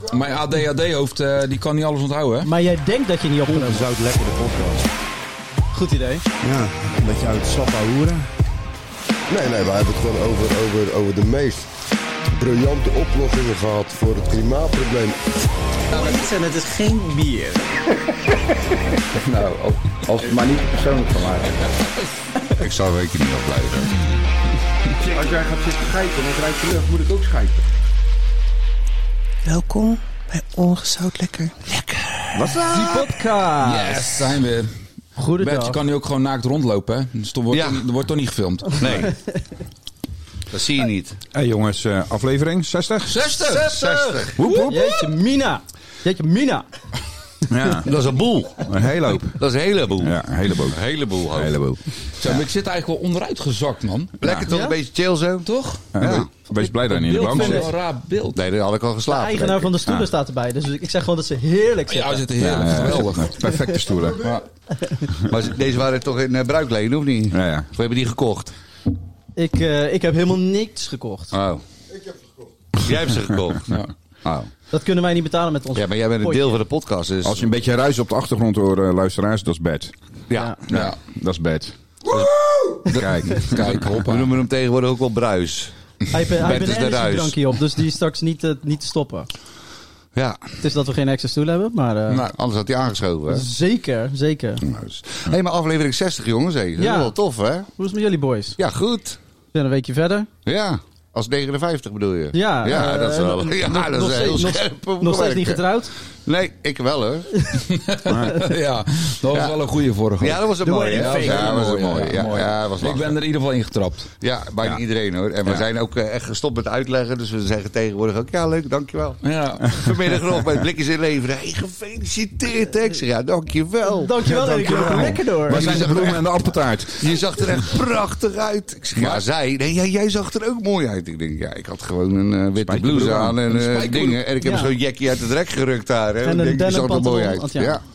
Mijn ADHD-hoofd die kan niet alles onthouden, hè? Maar jij denkt dat je niet opgenomen hebt. Zout lekker de podcast. Goed idee. Ja, een beetje uit het sap hoeren. Nee, wij hebben het gewoon over de meest briljante oplossingen gehad voor het klimaatprobleem. En het is geen bier. Nou, als het maar niet persoonlijk van mij. Ik zou weken niet afblijven. Als jij gaat zitten schijten en ik rijd terug, moet ik ook schijten. Welkom bij Ongezout Lekker. Wat is die podcast? Yes, zijn we. Goedendag. Bert, je kan nu ook gewoon naakt rondlopen, hè? Dus er wordt toch niet gefilmd. Nee. Dat zie je niet. Hey jongens, aflevering 60? 60! Woep, woep. Jeetje mina. Ja, Dat is een boel. een hele hoop. Dat is een heleboel. Ja, een heleboel. Een heleboel. Een heleboel. Zo, maar ik zit eigenlijk wel onderuit gezakt, man. Lekker toch? Ja? Een beetje chill zo. Toch? Ja. Wees blij dat je niet in de bank Beeld zit. vind ik wel een raar beeld. Nee, dat had ik al De geslapen. eigenaar van de stoelen Ja. staat erbij. Dus ik zeg gewoon dat ze heerlijk Ja, we zitten. zitten heerlijk. Geweldig. Perfecte stoelen. Maar deze waren toch in bruikleen, of niet? Ja, ja. Of hebben die gekocht? Ik heb helemaal niks gekocht. Oh. Ik heb ze gekocht. Jij hebt ze gekocht? Ja. Oh. Dat kunnen wij niet betalen met ons. Ja, maar jij bent een deel van de podcast. Dus... Als je een beetje ruis op de achtergrond hoort, luisteraars, dat is bad. Ja. Ja. Dat is bad. Kijk. Kijk, We hoppa. noemen hem tegenwoordig ook wel bruis. Hij heeft Bert een is de ruis. energiedrankje op, dus die is straks niet te stoppen. Ja, Het is dat we geen extra stoel hebben, maar Nou, anders had hij aangeschoven. Hè? zeker. Hé, maar aflevering 60, jongens. Hé. Dat is Ja. wel tof, hè? Hoe is het met jullie boys? Ja, goed. We zijn een weekje verder. Ja. Als 59 bedoel je? Ja, Ja, dat is wel... Ja, dat is heel scherp. om Nog te steeds niet werken. getrouwd? Nee, ik wel, hoor. ja, dat was wel een goede vorige. Ja, dat was een mooie. wedding Ja, fake. dat was een Mooi, mooie. ja, Ja, mooi. ja, dat was Ik lachen. ben er in ieder geval ingetrapt. Ja, bijna iedereen, hoor. En we zijn ook echt gestopt met uitleggen. Dus we zeggen tegenwoordig ook, ja, leuk, dankjewel. Ja. Vanmiddag nog bij Blikjes in Leveren. Hey, gefeliciteerd, hè. Ik zeg, ja, dankjewel. Dankjewel, Erik. Je loopt lekker door. Waar zijn de bloemen en de appeltaart? Je zag er echt prachtig uit. Ik zeg, ja, jij zag er ook mooi uit. Ik denk, ja, ik had gewoon een witte blouse aan en dingen. En ik heb Ja. zo'n jackie uit het rek gerukt daar. Hè. En Ik een denk, die zag er denim mooi pantalon, uit. ja. Ja.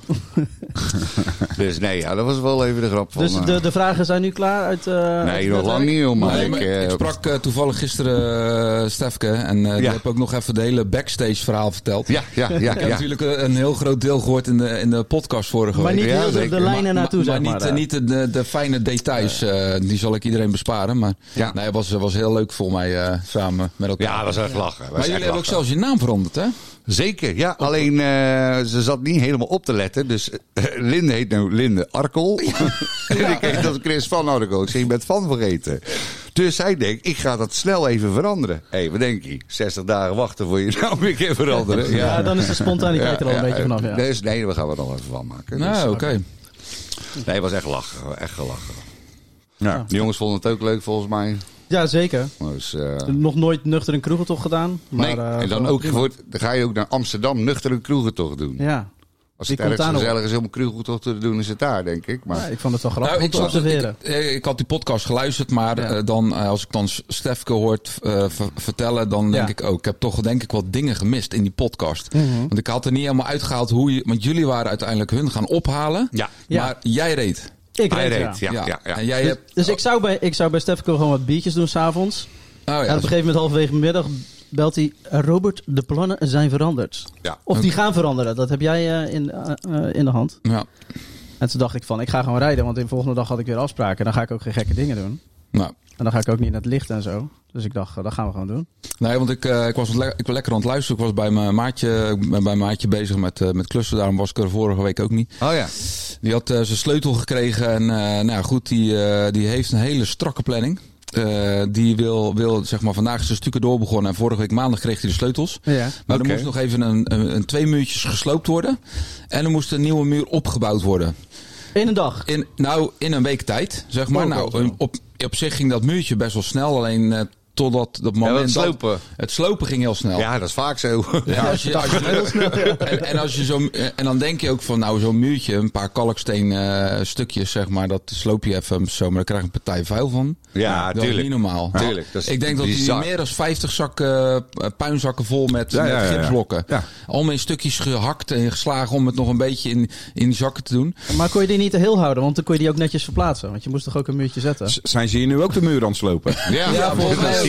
Dus nee, ja, dat was wel even de grap van... Dus de vragen zijn nu klaar uit... nee, uit nog het lang niet, joh. Maar Nee, maar ik sprak toevallig gisteren Stefke en die Ja. heb ook nog even de hele backstage verhaal verteld. Ja. Ik heb natuurlijk een heel groot deel gehoord in de podcast vorige Maar week. niet Ja, heel de zeker. lijnen naartoe, zeg maar maar. niet de fijne details. Die zal ik iedereen besparen. Maar Ja. nee, het was heel leuk voor mij samen met elkaar. Ja, dat was echt lachen. maar jullie hebben ook zelfs je naam veranderd, hè? Zeker, ja. Alleen ze zat niet helemaal op te letten. Dus Linde heet nu Linde Arkel. En ik heet als Chris van Arkel. Ik zeg, je bent van vergeten. Dus hij denkt, ik ga dat snel even veranderen. Hé, wat denk je? 60 dagen wachten voor je naam weer keer veranderen. Ja, dan is de spontaniteit er al een beetje vanaf, ja. Dus nee, we gaan er nog even van maken. Dus, Nou, oké. nee, het was echt lachen. Echt gelachen. Ja. De jongens vonden het ook leuk volgens mij. Ja, zeker. Dus, Nog nooit nuchter een kroegentocht gedaan. Maar, nee, en dan ook dan ga je ook naar Amsterdam nuchter een kroegentocht doen. Ja. Als Wie het komt ergens daar nog? gezellig is om een kroegentocht te doen, is het daar, denk ik. Maar Ja, ik vond het wel grappig Nou, om te observeren. ik had die podcast geluisterd, maar Ja. als ik dan Stefke hoort vertellen, dan denk ik ook, ik heb toch denk ik wat dingen gemist in die podcast. Want ik had er niet helemaal uitgehaald want jullie waren uiteindelijk hun gaan ophalen, ja, Ja. maar jij reed. Ik hij reed, reed. Ja. En jij hebt... Dus ik zou bij Stefko gewoon wat biertjes doen s'avonds. Oh, En op ja. een gegeven moment halverwege de middag belt hij... Robert, de plannen zijn veranderd. Ja. Of die gaan veranderen. Dat heb jij in de hand. Ja. En toen dacht ik van, ik ga gewoon rijden. Want de volgende dag had ik weer afspraken. Dan ga ik ook geen gekke dingen doen. Nou. En dan ga ik ook niet naar het licht en zo. Dus ik dacht, dat gaan we gewoon doen. Nee, want ik was lekker aan het luisteren. Ik was bij mijn maatje bezig met klussen. Daarom was ik er vorige week ook niet. Oh ja. Die had zijn sleutel gekregen. En nou goed, die heeft een hele strakke planning. Die wil zeg maar, vandaag is een stukken doorbegonnen. En vorige week maandag kreeg hij de sleutels. Ja. Maar Oké. er moest nog even een 2 muurtjes gesloopt worden. En er moest een nieuwe muur opgebouwd worden. In een dag. In een week tijd, zeg maar. Oh, Nou, wel. op zich ging dat muurtje best wel snel. Alleen totdat dat moment... het slopen. Het slopen ging heel snel. Ja, dat is vaak zo. Ja, en dan denk je ook van, nou, zo'n muurtje, een paar kalksteen stukjes, zeg maar, dat sloop je even zo, maar daar krijg je een partij vuil van. Ja, Dat is tuurlijk. niet normaal. Tuurlijk, dat is Ik denk dat bizar. hij meer dan 50 puinzakken vol met gipsblokken. Ja. Allemaal in stukjes gehakt en geslagen om het nog een beetje in die zakken te doen. Maar kon je die niet te heel houden? Want dan kon je die ook netjes verplaatsen. Want je moest toch ook een muurtje zetten? Zijn ze hier nu ook de muur aan het slopen? Ja, volgens mij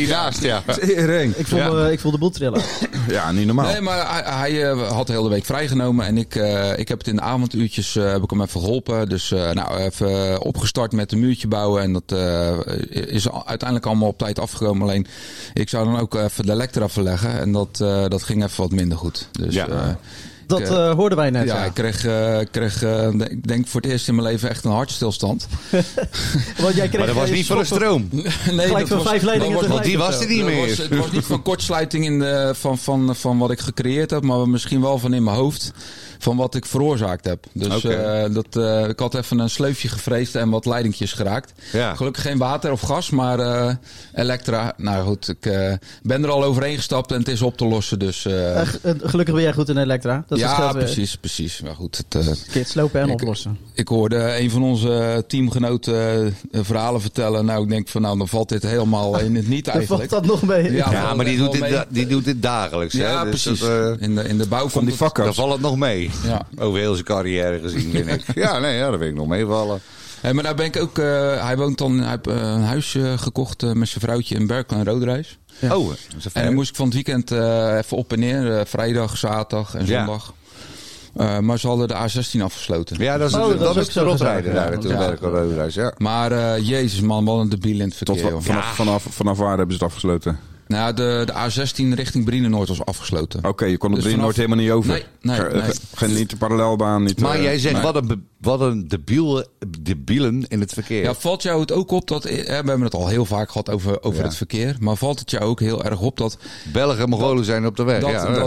hiernaast, ja. Tering. Ik voel de boel trillen. Ja, niet normaal. Nee, maar hij had de hele week vrijgenomen. En ik heb het in de avonduurtjes heb ik hem even geholpen. Dus even opgestart met een muurtje bouwen. En dat is uiteindelijk allemaal op tijd afgekomen. Alleen, ik zou dan ook even de Electra verleggen. En dat ging even wat minder goed. Dus, Ja. Dat hoorden wij net. ik kreeg ik denk voor het eerst in mijn leven echt een hartstilstand. Want jij kreeg, Maar dat was niet van de stroom. Nee, Gelijk van 5 leidingen tegelijk. Want die was er niet meer. Het was niet van kortsluiting van wat ik gecreëerd heb, maar misschien wel van in mijn hoofd. Van wat ik veroorzaakt heb. Dus ik had even een sleufje gevreesd en wat leidingjes geraakt. Ja. Gelukkig geen water of gas, maar Electra. Nou goed, ik ben er al overheen gestapt en het is op te lossen. Dus, gelukkig ben jij goed in Electra. Dat ja, precies. Maar goed, kun je het slopen en oplossen. Ik hoorde een van onze teamgenoten verhalen vertellen. Nou, ik denk van dan valt dit helemaal in het niet eigenlijk. Valt dat nog mee? Ja, maar die doet dit dagelijks. Ja, hè? Dus precies. dat, In de bouw Van die vakken. dan valt het nog mee. Ja. Over heel zijn carrière gezien, vind ik. Ja, daar wil ik nog meevallen. Hey, maar daar ben ik ook. Hij heeft een huisje gekocht met zijn vrouwtje in Berkel en Roderijs. Ja. Oh, dat is En dan moest ik van het weekend even op en neer. Vrijdag, zaterdag en zondag. Maar ze hadden de A16 afgesloten. Ja, dat is Oh, dat is het ook zo rotrijden gezegd, daar ja. naartoe. Berkel, Roderijs, ja. Maar jezus man, wat een debiel in het verkeer. joh. Vanaf waar hebben ze het afgesloten? Nou, de A16 richting Brienenoord was afgesloten. Oké, je kon op Dus Brienenoord vanaf- helemaal niet over. Nee. Geen niet de parallelbaan. Niet, Maar jij zegt, nee. wat een debielen in het verkeer. Ja, valt jou het ook op dat... we hebben het al heel vaak gehad over het verkeer. Maar valt het jou ook heel erg op dat... Belgen en Mongolen zijn op de weg.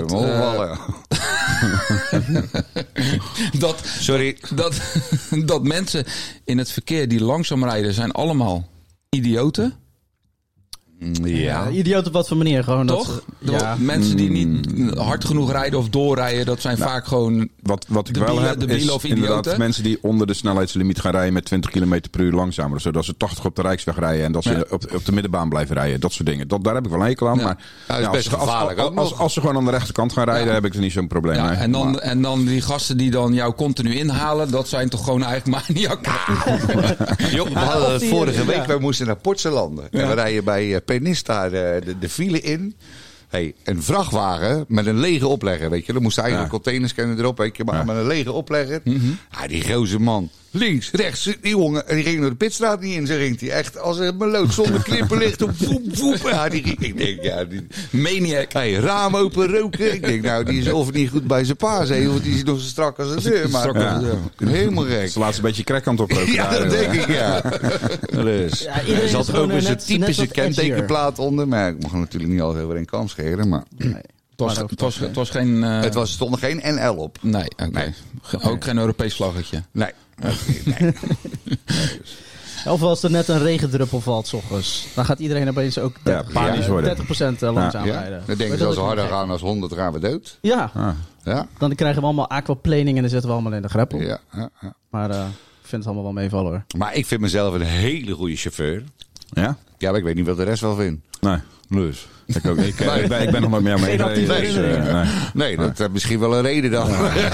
Sorry. Dat mensen in het verkeer die langzaam rijden zijn allemaal idioten. Ja. Idioot op wat voor manier. Gewoon Toch? Dat, Mensen die niet hard genoeg rijden of doorrijden, dat zijn vaak gewoon... Wat ik de wel bielen- heb de bielen is of inderdaad idioten. mensen die onder de snelheidslimiet gaan rijden met 20 km per uur langzamer. Zodat ze 80 op de Rijksweg rijden en dat ze op de middenbaan blijven rijden. Dat soort dingen. Daar heb ik wel een hekel aan. Ja. Maar Ja, dat is best gevaarlijk ook nog. als ze gewoon aan de rechterkant gaan rijden, heb ik er niet zo'n probleem mee. En dan die gasten die dan jou continu inhalen, dat zijn toch gewoon eigenlijk maniakken. Joh, we hadden het die- vorige week. ja. Wij moesten naar Portselanden. En we rijden bij Penista de file in. Hey, een vrachtwagen met een lege oplegger, weet je. Er moesten eigenlijk containers kennen erop, weet je. Maar met een lege oplegger. Ja, die gozer man. Links, rechts, die jongen. En die ging door de pitstraat niet in. Zo ging hij echt als een meloot zonder knipperlicht. Voep, voep. Ja, ik denk, Maniac. Hey, raam open, roken. Ik denk, nou, die is of niet goed bij zijn paas. Want die is nog zo strak als een deur. Maar Strak als een deur. helemaal gek. Ze laat ze een beetje crack aan het oproken. Ja, dat denk ik, ja. Dus. Ja, iedereen Er is zat gewoon, ook weer zo'n net typische wat edgier. kentekenplaat onder. Maar ik mag natuurlijk niet altijd over één kam scheren. Maar Het was geen... het stond er geen NL op. Nee, oké. Nee. Ook geen Europees vlaggetje. Nee. Nee. Of als er net een regendruppel valt 's ochtends. Dan gaat iedereen opeens ook panisch worden. 30% langzaam Ja. rijden. Dan denken Maar ze dat als we is harder niet gaan als 100 gaan we dood. gek. Ja, Ja. dan krijgen we allemaal aquaplaning en dan zitten we allemaal in de greppel. Ja. Maar ik vind het allemaal wel meevallen hoor. Maar ik vind mezelf een hele goede chauffeur. Ja? Ja, maar ik weet niet wat de rest wel vindt. Nee. Dus. Ik ook. Ik ben nog nooit meer mee. Geen actieve herinneringen. Nee, dat heeft misschien wel een reden dan.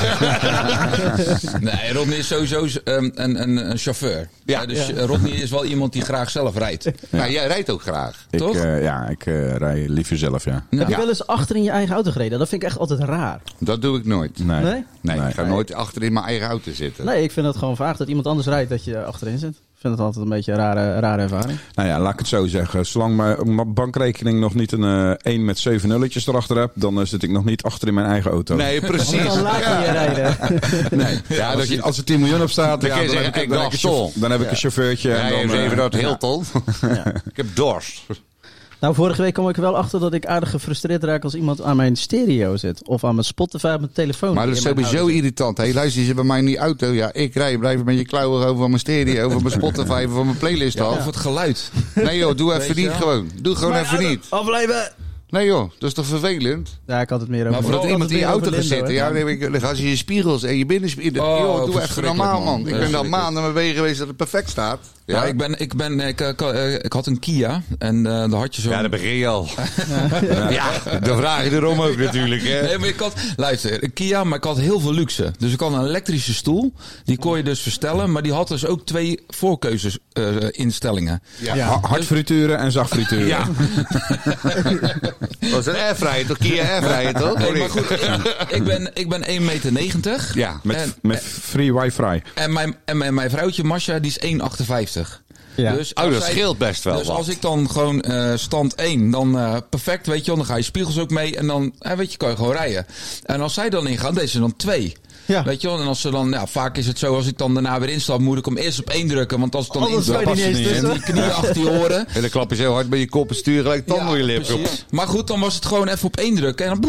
Nee, Rodney is sowieso een chauffeur. Ja. Dus Rodney is wel iemand die graag zelf rijdt. Nou, jij rijdt ook graag. Toch? Ik rij liever zelf, ja. Heb je wel eens achter in je eigen auto gereden? Dat vind ik echt altijd raar. Dat doe ik nooit. Nee? Nee, ik ga nooit achter in mijn eigen auto zitten. Nee, ik vind het gewoon vaag dat iemand anders rijdt dat je achterin zit. Ik vind het altijd een beetje een rare ervaring. Nou ja, laat ik het zo zeggen. Zolang mijn bankrekening nog niet een 1 met 7 nulletjes erachter heb, dan zit ik nog niet achter in mijn eigen auto. Nee, precies. Dan laat je je rijden. Nee. Ja, als er 10 miljoen op staat, Dan kun je dan zeggen, heb ik dan dacht heb ik een zo. dan heb ik een chauffeurtje. Ja, en dan, even dat Hilton. Ik heb dorst. Nou, vorige week kwam ik er wel achter dat ik aardig gefrustreerd raak als iemand aan mijn stereo zit. Of aan mijn Spotify op mijn telefoon. Maar dat is die in mijn sowieso auto zit. irritant. Hé, luister, je zit bij mij in die auto. Ja, ik rij. Blijf met je klauwen over mijn stereo, over mijn Spotify, over mijn playlist af. Of het geluid. Nee joh, doe even Weet je niet wel? gewoon. Doe gewoon even niet. Afblijven! Nee joh, dat is toch vervelend? Ja, ik had het meer over... Maar voordat ik had iemand het in je meer auto over gaat Lindo, zitten, hè. dan gaan ze je spiegels en je binnenspiegel. Oh, Joh, doe even verschrikkelijk, normaal, man. Ik ben daar Verschrikkelijk. maanden mee geweest dat het perfect staat. Ja, Ja, ik had een Kia en daar had je zo. ja, daar begin je al. Ja, dan vraag je erom ook natuurlijk. Hè. Nee, maar ik had, luister, een Kia, maar ik had heel veel luxe. Dus ik had een elektrische stoel. Die kon je dus verstellen, maar die had dus ook 2 voorkeuzes instellingen. Ja. Hard frituren en zacht frituren. Ja. Dat is een airfryer, toch? Kia airfryer, toch? Nee, maar goed, ik ben 1,90 meter. Ja. Met free wifi. En mijn vrouwtje Masha, die is 1,58. Ja. Dus Oh, als dat zij- scheelt best wel Dus wat. als ik dan gewoon stand 1, dan perfect, weet je wel. Dan ga je spiegels ook mee en dan, weet je, kan je gewoon rijden. En als zij dan ingaan, deze dan 2. Ja. Weet je wel, en als ze dan, vaak is het zo, als ik dan daarna weer instap, moet ik hem eerst op 1 drukken. Want als ik dan Anders instap, kan je past niet het eens niet. tussen. En die knieën achter je oren. En dan klap je zo hard met je kop en stuur gelijk tanden door je lip. precies. Maar goed, dan was het gewoon even op 1 drukken. En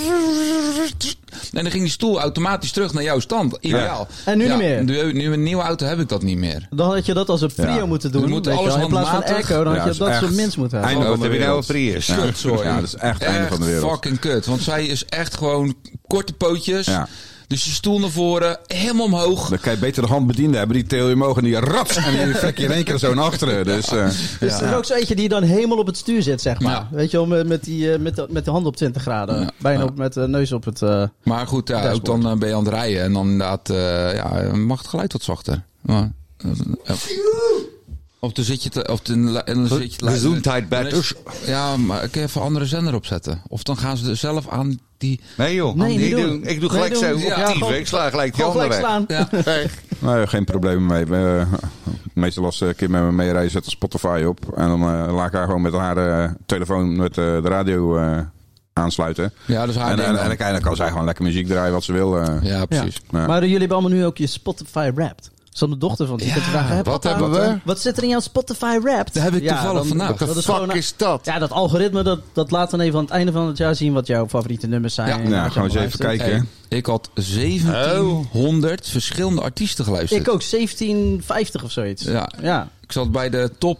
dan ging die stoel automatisch terug naar jouw stand. Ideaal. En nu niet meer? Nu met een nieuwe auto heb ik dat niet meer. Dan had je dat als een Prio Ja. moeten doen. Je moet weet je alles wel. In plaats van handmatig. Airco, dan Ja, had dat je is dat soort echt minst moeten hebben. einde Oh, van wat de heb je nou wereld. een Prius? Ja. Sorry. Ja, dat is echt het einde van de wereld. Fucking kut. Want zij is echt gewoon korte pootjes. Ja. Dus je stoel naar voren, helemaal omhoog. Dan kan je beter de handbediende hebben. Die til je omhoog en die rats. En die trek je in één keer zo naar achteren. Dus, Dus er is ook zo eentje die dan helemaal op het stuur zit, zeg maar. Ja. Weet je wel, met de hand op 20 graden. Ja. Bijna met de neus op het... Maar goed, ja, ook Dashboard. dan ben je aan het rijden. En dan inderdaad, mag het geluid wat zachter. Maar, of dan zit je te... Of dan zit je Gezondheid, Bertus. Ja, maar ik kan even een andere zender opzetten. Of dan gaan ze er zelf aan die... Nee joh, Nee, niet niet doen. doen. Ik doe Nee, gelijk doen. zo Ja, actief. gewoon- Ik sla gelijk die Gewoon handen gelijk weg. slaan. Ja. nou, geen problemen mee. Meestal als ik een keer met me meerijden, zet Spotify op. En dan laat ik haar gewoon met haar telefoon met de radio aansluiten. Ja, dus haar En ding dan. dan kan zij gewoon lekker muziek draaien wat ze wil. Ja, precies. Ja. Maar jullie hebben allemaal nu ook je Spotify Wrapped. Zo'n de dochter van die kunt vragen. Hè, wat papa, hebben we? Wat zit er in jouw Spotify Wrapped? Dat heb ik toevallig vandaag. Wat de Dat is fuck gewoon- is dat? Ja, dat algoritme, dat laat dan even aan het einde van het jaar zien wat jouw favoriete nummers zijn. Ja. en Ja, wat je gewoon eens allemaal even luistert. kijken. Hey, ik had 1700 verschillende artiesten geluisterd. Ik ook, 1750 of zoiets. Ja. Ik zat bij de top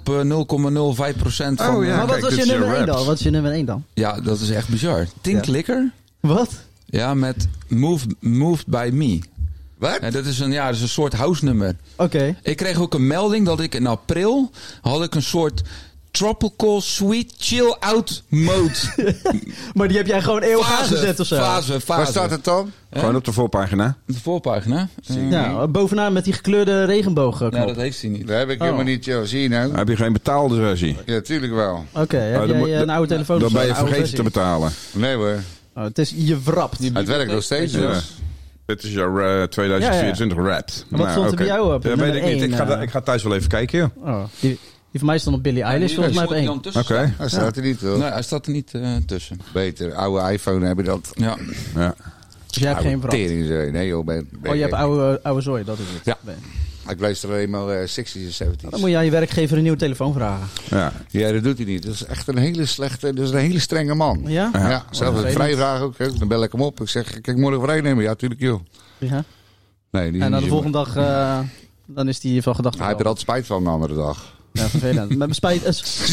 0,05% van... Oh, ja. Maar wat kijk, was dit je is je nummer 1 dan? Wrapped. Wat is je nummer 1 dan? Ja, dat is echt bizar. Tink Ja. Likker. Wat? Ja, met Moved by Me. Wat? Ja, dat is een soort house nummer. Oké. Ik kreeg ook een melding dat ik in april had ik een soort tropical sweet chill out mode. Maar die heb jij gewoon eeuwig aangezet of zo? Fase. Waar staat het dan? Gewoon op de voorpagina. De voorpagina. Ja, bovenaan met die gekleurde regenboogknop. Ja, dat heeft hij niet. Dat heb ik helemaal niet, joh. Zie je nou? Heb je geen betaalde versie? Ja, tuurlijk wel. Oké, heb dan moet- jij een oude telefoon Dan of zo, ben je een oude vergeten te versie? betalen. Nee hoor. Oh, het is je wrapt. Het werkt nog steeds. Ja. Dus. Dit is jouw 2024 Wrapped. En wat stond er bij jou op? Ja, weet Nummer ik niet. één, Ik ga thuis wel even kijken. Joh. Oh, die van mij stond op Billie Eilish, volgens mij op 1. Oké. Hij staat er niet, hoor. Nee, hij staat er niet tussen. Beter. Oude iPhone hebben dat. Ja. Ja. Dus jij hebt geen wrapt. Tering, nee joh. Oh, je hebt oude zooi, dat is het. Ja. Nee. Ik luister alleen maar 60s en 70s. Dan moet je aan je werkgever een nieuwe telefoon vragen. Ja. Ja, dat doet hij niet. Dat is echt een hele slechte, dat is een hele strenge man. Ja? Ja, zelfs een vervelend. vrijvraag ook. Hè. Dan bel ik hem op. Ik zeg, kan ik morgen vrij nemen? Ja, tuurlijk joh. Ja. Nee, die En dan niet de volgende dag, dan is hij van gedachten. Hij heeft er altijd spijt van de andere dag. Ja, vervelend. Met spijt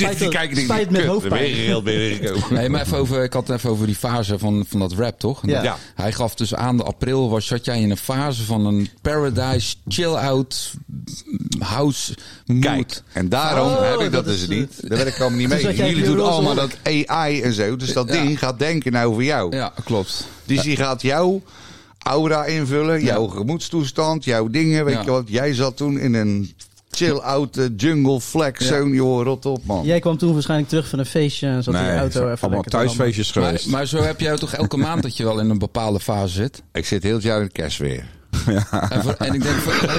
met hoofdpijn. Nee, maar ik had het even over die fase van dat rap, toch? En Ja. Ja. Hij gaf dus aan de april, zat jij in een fase van een paradise, chill-out, house mood. Kijk, en daarom Oh, heb ik dat dat dus is, niet. Daar werk ik allemaal niet Dus mee. dat jij Jullie doen Pure allemaal Roze dat AI en zo. Dus dat ding gaat denken nou over jou. Ja, klopt. Dus die gaat jouw aura invullen, jouw gemoedstoestand, jouw dingen. Weet Ja. je wat? Jij zat toen in een chill-out jungle flex zone. Joh, rot op, man. Jij kwam toen waarschijnlijk terug van een feestje en zat in je Nee, auto even allemaal lekker te thuisfeestjes geweest. Maar zo heb jij toch elke maand dat je wel in een bepaalde fase zit? Ik zit heel het jaar in het kerstweer. En ik denk...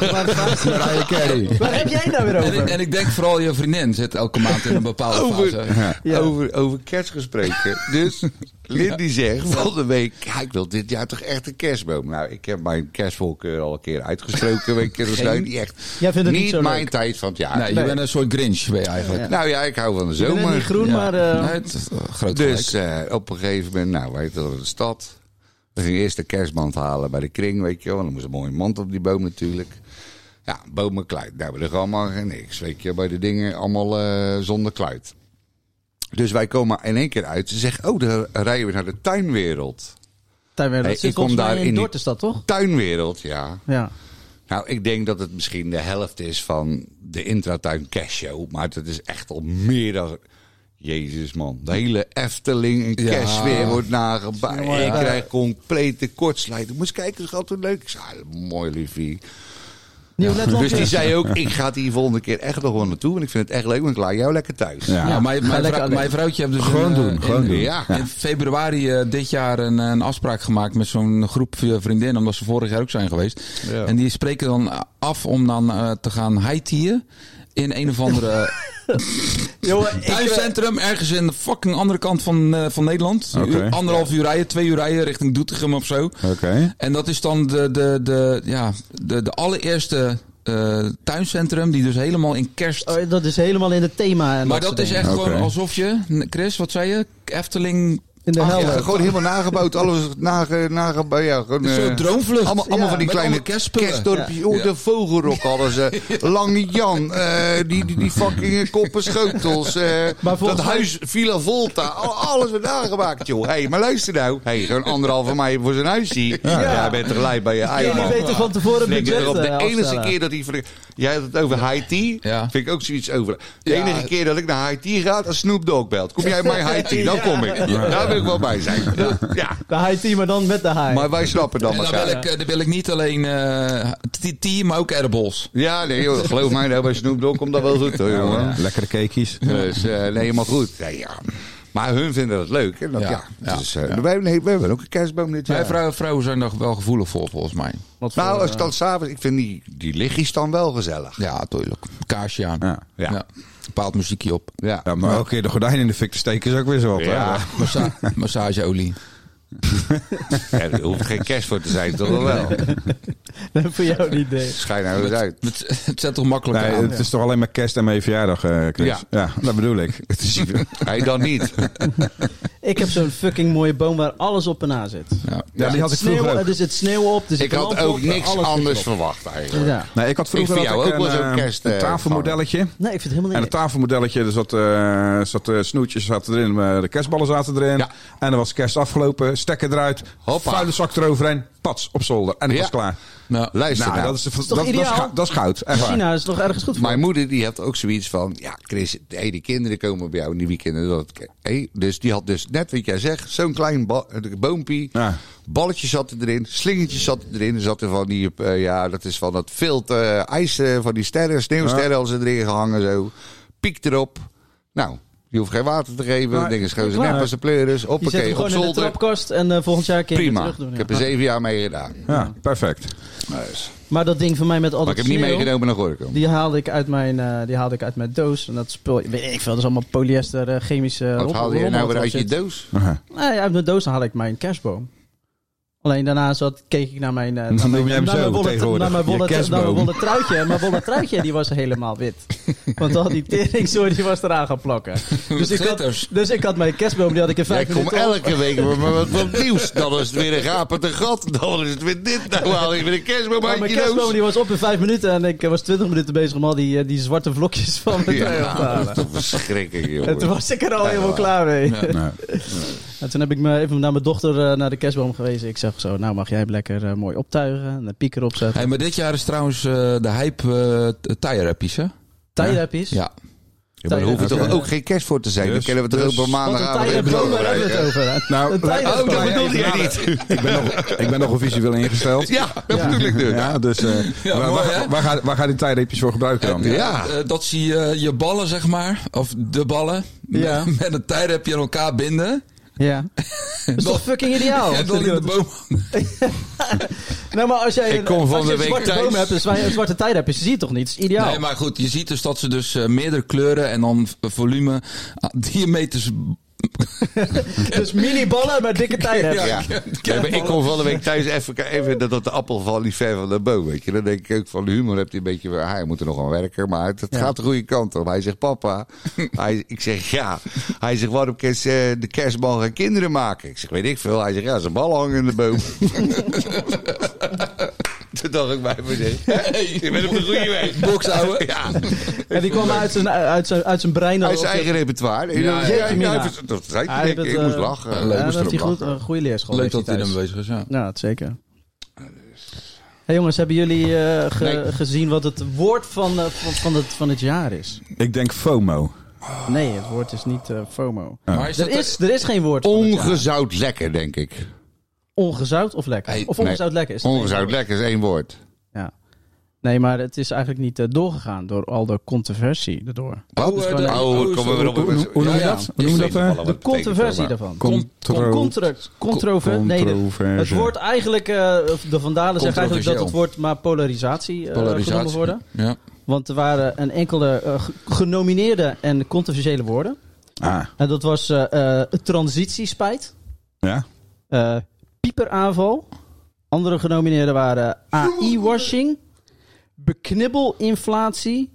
Waar heb jij het nou weer over? En ik denk vooral je vriendin zit elke maand in een bepaalde fase. Ja. Over kerst gesproken. Dus Lindy zegt van de week, ja, ik wil dit jaar toch echt een kerstboom. Nou, ik heb mijn kerstvolkeur al een keer uitgesproken. Weet je, dat is nou niet echt. Jij vindt het niet Niet zo mijn leuk. tijd van het jaar. Nee, je bent een soort Grinch ben je eigenlijk. Ja. Nou ja, ik hou van de Je bent zomer. niet groen, Ja. maar... Nee, het is groot Dus gelijk. op een gegeven moment, nou, weet je wel, de stad. We gingen eerst de kerstmand halen bij de kring, weet je wel. Dan moest een mooie mand op die boom natuurlijk. Ja, bomen kluit. Nou, we hadden allemaal niks, weet je. Bij de dingen allemaal zonder kluit. Dus wij komen in één keer uit. Ze zeggen, dan rijden we naar de tuinwereld. Tuinwereld. Hey, Zit ik kom volgens mij daar in in die- Dordtenstad, toch? Tuinwereld, ja. Ja. Nou, ik denk dat het misschien de helft is van de Intratuin Cash Show. Maar het is echt al meer dan... Jezus man, de hele Efteling en Ja. cash weer wordt nagebouwd. Ja. Ik krijg complete kortsluiting. Moest kijken, schat, hoe leuk. Ik zei, mooi liefie. Nieuw Letland. Dus die zei ook, ik ga die volgende keer echt nog wel naartoe. Want ik vind het echt leuk, want ik laat jou lekker thuis. Ja. Ja, mijn lekker alleen. mijn vrouwtje heeft dus Gewoon doen, gewoon doen. Ja. in februari dit jaar een afspraak gemaakt met zo'n groep vriendinnen, omdat ze vorig jaar ook zijn geweest. Ja. En die spreken dan af om dan te gaan high-teaen in een of andere Jongen, tuincentrum ergens in de fucking andere kant van Nederland. Oké. 1,5 uur rijden, 2 uur rijden richting Doetinchem of zo. Oké. En dat is dan de allereerste tuincentrum die dus helemaal in kerst... Oh, dat is helemaal in het thema. En maar soort dat is dingen. echt Oké. gewoon alsof je... Chris, wat zei je? Efteling... In de hel. Ja, gewoon helemaal nagebouwd. Alles nagebouwd. Ja, gewoon, Zo'n droomvlucht. Allemaal Ja, van die met kleine allemaal kerstspullen. kerstdorpjes. Ja. Oh, Ja. de Vogelrok hadden ze. Lange Jan. Die fucking koppen schotels. Maar Dat volgens mij- huis Villa Volta. Alles werd nagemaakt, joh. Hé, maar luister nou. Zo'n 1,5 mei voor zijn huis zie. Ja, bent er gelijk bij je ei, Jullie man. weten van tevoren Flikker budget erop. De enige afstellen. keer dat hij... Jij had het over high tea. Ja. Vind ik ook zoiets over. De Ja. enige keer dat ik naar high tea ga, als Snoop Dogg belt. Kom jij bij high tea? Dan kom ik. Daar wil ik wel bij zijn. Ja. De high team, maar dan met de high. Maar wij snappen dan En dan elkaar. wil ik niet alleen tea, maar ook edibles. Ja, nee, joh, geloof mij, nou, bij Snoop Dogg komt dat wel goed, hoor, jongen. Lekkere cakejes. Dus, nee, helemaal goed. Nee, ja. Maar hun vinden dat leuk. Hè? Dat, Ja, ja. ja. Dus, we hebben ook een kerstboom dit jaar. Wij vrouwen zijn daar wel gevoelig voor, volgens mij. Wat voor, Nou, als ik dan s'avonds... Ik vind die lichtjes dan wel gezellig. Ja, tuurlijk. Kaarsje aan. Ja. Ja. Bepaald muziekje op. Ja. Ja, maar elke keer de gordijnen in de fik te steken is ook weer zo wat. Ja. Hè? Massageolie. Ja, er hoeft geen kerst voor te zijn, toch wel? voor jou niet, nee. Schijn nou eens uit. Het zet toch makkelijk Nee, aan. het is toch alleen maar kerst en mijn verjaardag, Chris? Ja. Ja, dat bedoel ik. Het is Hij dan niet. Ik heb zo'n fucking mooie boom waar alles op en aan zit. Ja, die had ik vroeger ook. Er zit sneeuw op, er zit Ik had lamp ook op, niks alles anders zit erop. verwacht eigenlijk. Ja. Nee, ik had vroeger Ik vind jou had ook wel zo'n kerst, een tafelmodelletje. Nee, ik vind het helemaal En niet. het tafelmodelletje, er zat snoertjes zaten erin, de kerstballen zaten erin. Ja. En dan was kerst afgelopen, stekker eruit, Hoppa. vuile zak eroverheen, pats, op zolder. En ik Ja. was klaar. Nou, Luister Nou, nou. dat is ideaal? dat is goud. Echt waar. China is toch ergens goed voor? Mijn moeder die had ook zoiets van... Ja, Chris, die kinderen komen bij jou in die weekenden. Dus die had dus net wat jij zegt. Zo'n klein boompie. Ja. Balletjes zaten erin. Slingertjes zaten erin. Er zaten van die... dat is van dat vilt ijs van die sterren. Sneeuwsterren hadden ze erin gehangen zo. Piek erop. Nou... Je hoeft geen water te geven. Nee, Dingen schoon ze klaar. net als de pleuris. Je zet Hoppakee, hem op gewoon in de zolder. trapkast en volgend jaar kun je hem Prima. weer terug doen. Ik heb er 7 jaar mee gedaan. Ja, perfect. Dus. Maar dat ding van mij met al Maar dat ik heb niet sneeuw, meegenomen naar Gorkum. die haalde ik uit mijn doos. En dat spul, weet ik veel, dat is allemaal polyester, chemische Wat haalde je nou weer uit je zit. doos? Nee, uit mijn doos haalde ik mijn kerstboom. Alleen daarna keek ik naar mijn noem jij hem zo tegenwoordig. naar mijn Je kerstboom. wollen truitje. En mijn wollen truitje die was helemaal wit. Want al die teringzooi die was eraan gaan plakken. Dus ik had mijn kerstboom, die had ik in 5 Jij komt minuten op. elke week met wat nieuws. Dan is het weer een gapend gat. Dan is het weer dit. Nou haal ik weer een kerstboom Maar uit mijn je kerstboom doos. die was op in 5 minuten. En ik was 20 minuten bezig om al die zwarte vlokjes van mijn trui op te Ja, halen. dat is toch verschrikkelijk, joh. En toen was ik er al helemaal klaar mee. Nee. En toen heb ik me even naar mijn dochter naar de kerstboom gewezen. Ik zeg zo, nou mag jij hem lekker mooi optuigen. En de pieker opzetten. Hey, maar dit jaar is trouwens de hype tire-appies, hè? Tijrappies. Ja. Ja, maar daar hoeft Oké. toch ook geen kerst voor te zijn. Dan Dus- kennen we het er ook op een Want een maandagavond tijreboom, even daar hebben we het over. over. hè? Nou, Een tijreboom. Oh, dat bedoelde jij niet. ik ben nog visueel ingesteld. Ja, dat bedoel ik dus. Ja, dus mooi, hè? waar ga je die tijdreepjes voor gebruiken dan? Ja. Dat zie je je ballen, zeg maar, of de ballen, Ja. met een tijrepje aan elkaar binden. Ja. Dat is toch fucking ideaal? En dan in de boom. Nou, maar als jij Ik kom van als je de een week zwarte thuis. boom hebt, een zwarte tijrapjes, zie je het toch niet? Dat is ideaal. Nee, maar goed, je ziet dus dat ze dus meerdere kleuren en dan volume, diameters. Dus mini-ballen met dikke tijraps. Ja. Ja, maar ik kom van de week thuis even dat de appel valt niet ver van de boom. Weet je. Dan denk ik ook van de humor hebt hij een beetje... Hij moet er nog aan werken, maar het gaat de goede kant op. Hij zegt, papa. Ik zeg, ja. Hij zegt, waarom kan de kerstman geen kinderen maken? Ik zeg, weet ik veel. Hij zegt, ja, zijn bal hangen in de boom. dacht ik bij me. Je bent op de goede weg. Bokshouden. Ja. En die kwam uit zijn brein. Uit zijn eigen repertoire. Dat zei ik moest lachen. leuk. Ja, dat hij een goede leerschool. Leuk dat hij ermee bezig is, ja. Ja, dat zeker. Hey jongens, hebben jullie gezien wat het woord van het jaar is? Ik denk FOMO. Nee, het woord is niet FOMO. Maar Er is geen woord van het jaar. Ongezout lekker, denk ik. Ongezout of lekker? Hey, Of ongezout lekker is het Ongezout één woord? lekker is 1 woord. Ja. Nee, maar het is eigenlijk niet doorgegaan door al de controversie erdoor. Wat? Dus gewoon Komen we weer op. Hoe noem je dat? Hoe noem je dat? de controversie daarvan. Controverse. Nee, het woord eigenlijk, de vandalen zeggen eigenlijk dat het woord maar polarisatie genoemd worden. Ja. Want er waren een enkele genomineerde en controversiële woorden. Ah, En dat was transitiespijt, ja. pieperaanval. Andere genomineerden waren AI-washing, beknibbelinflatie,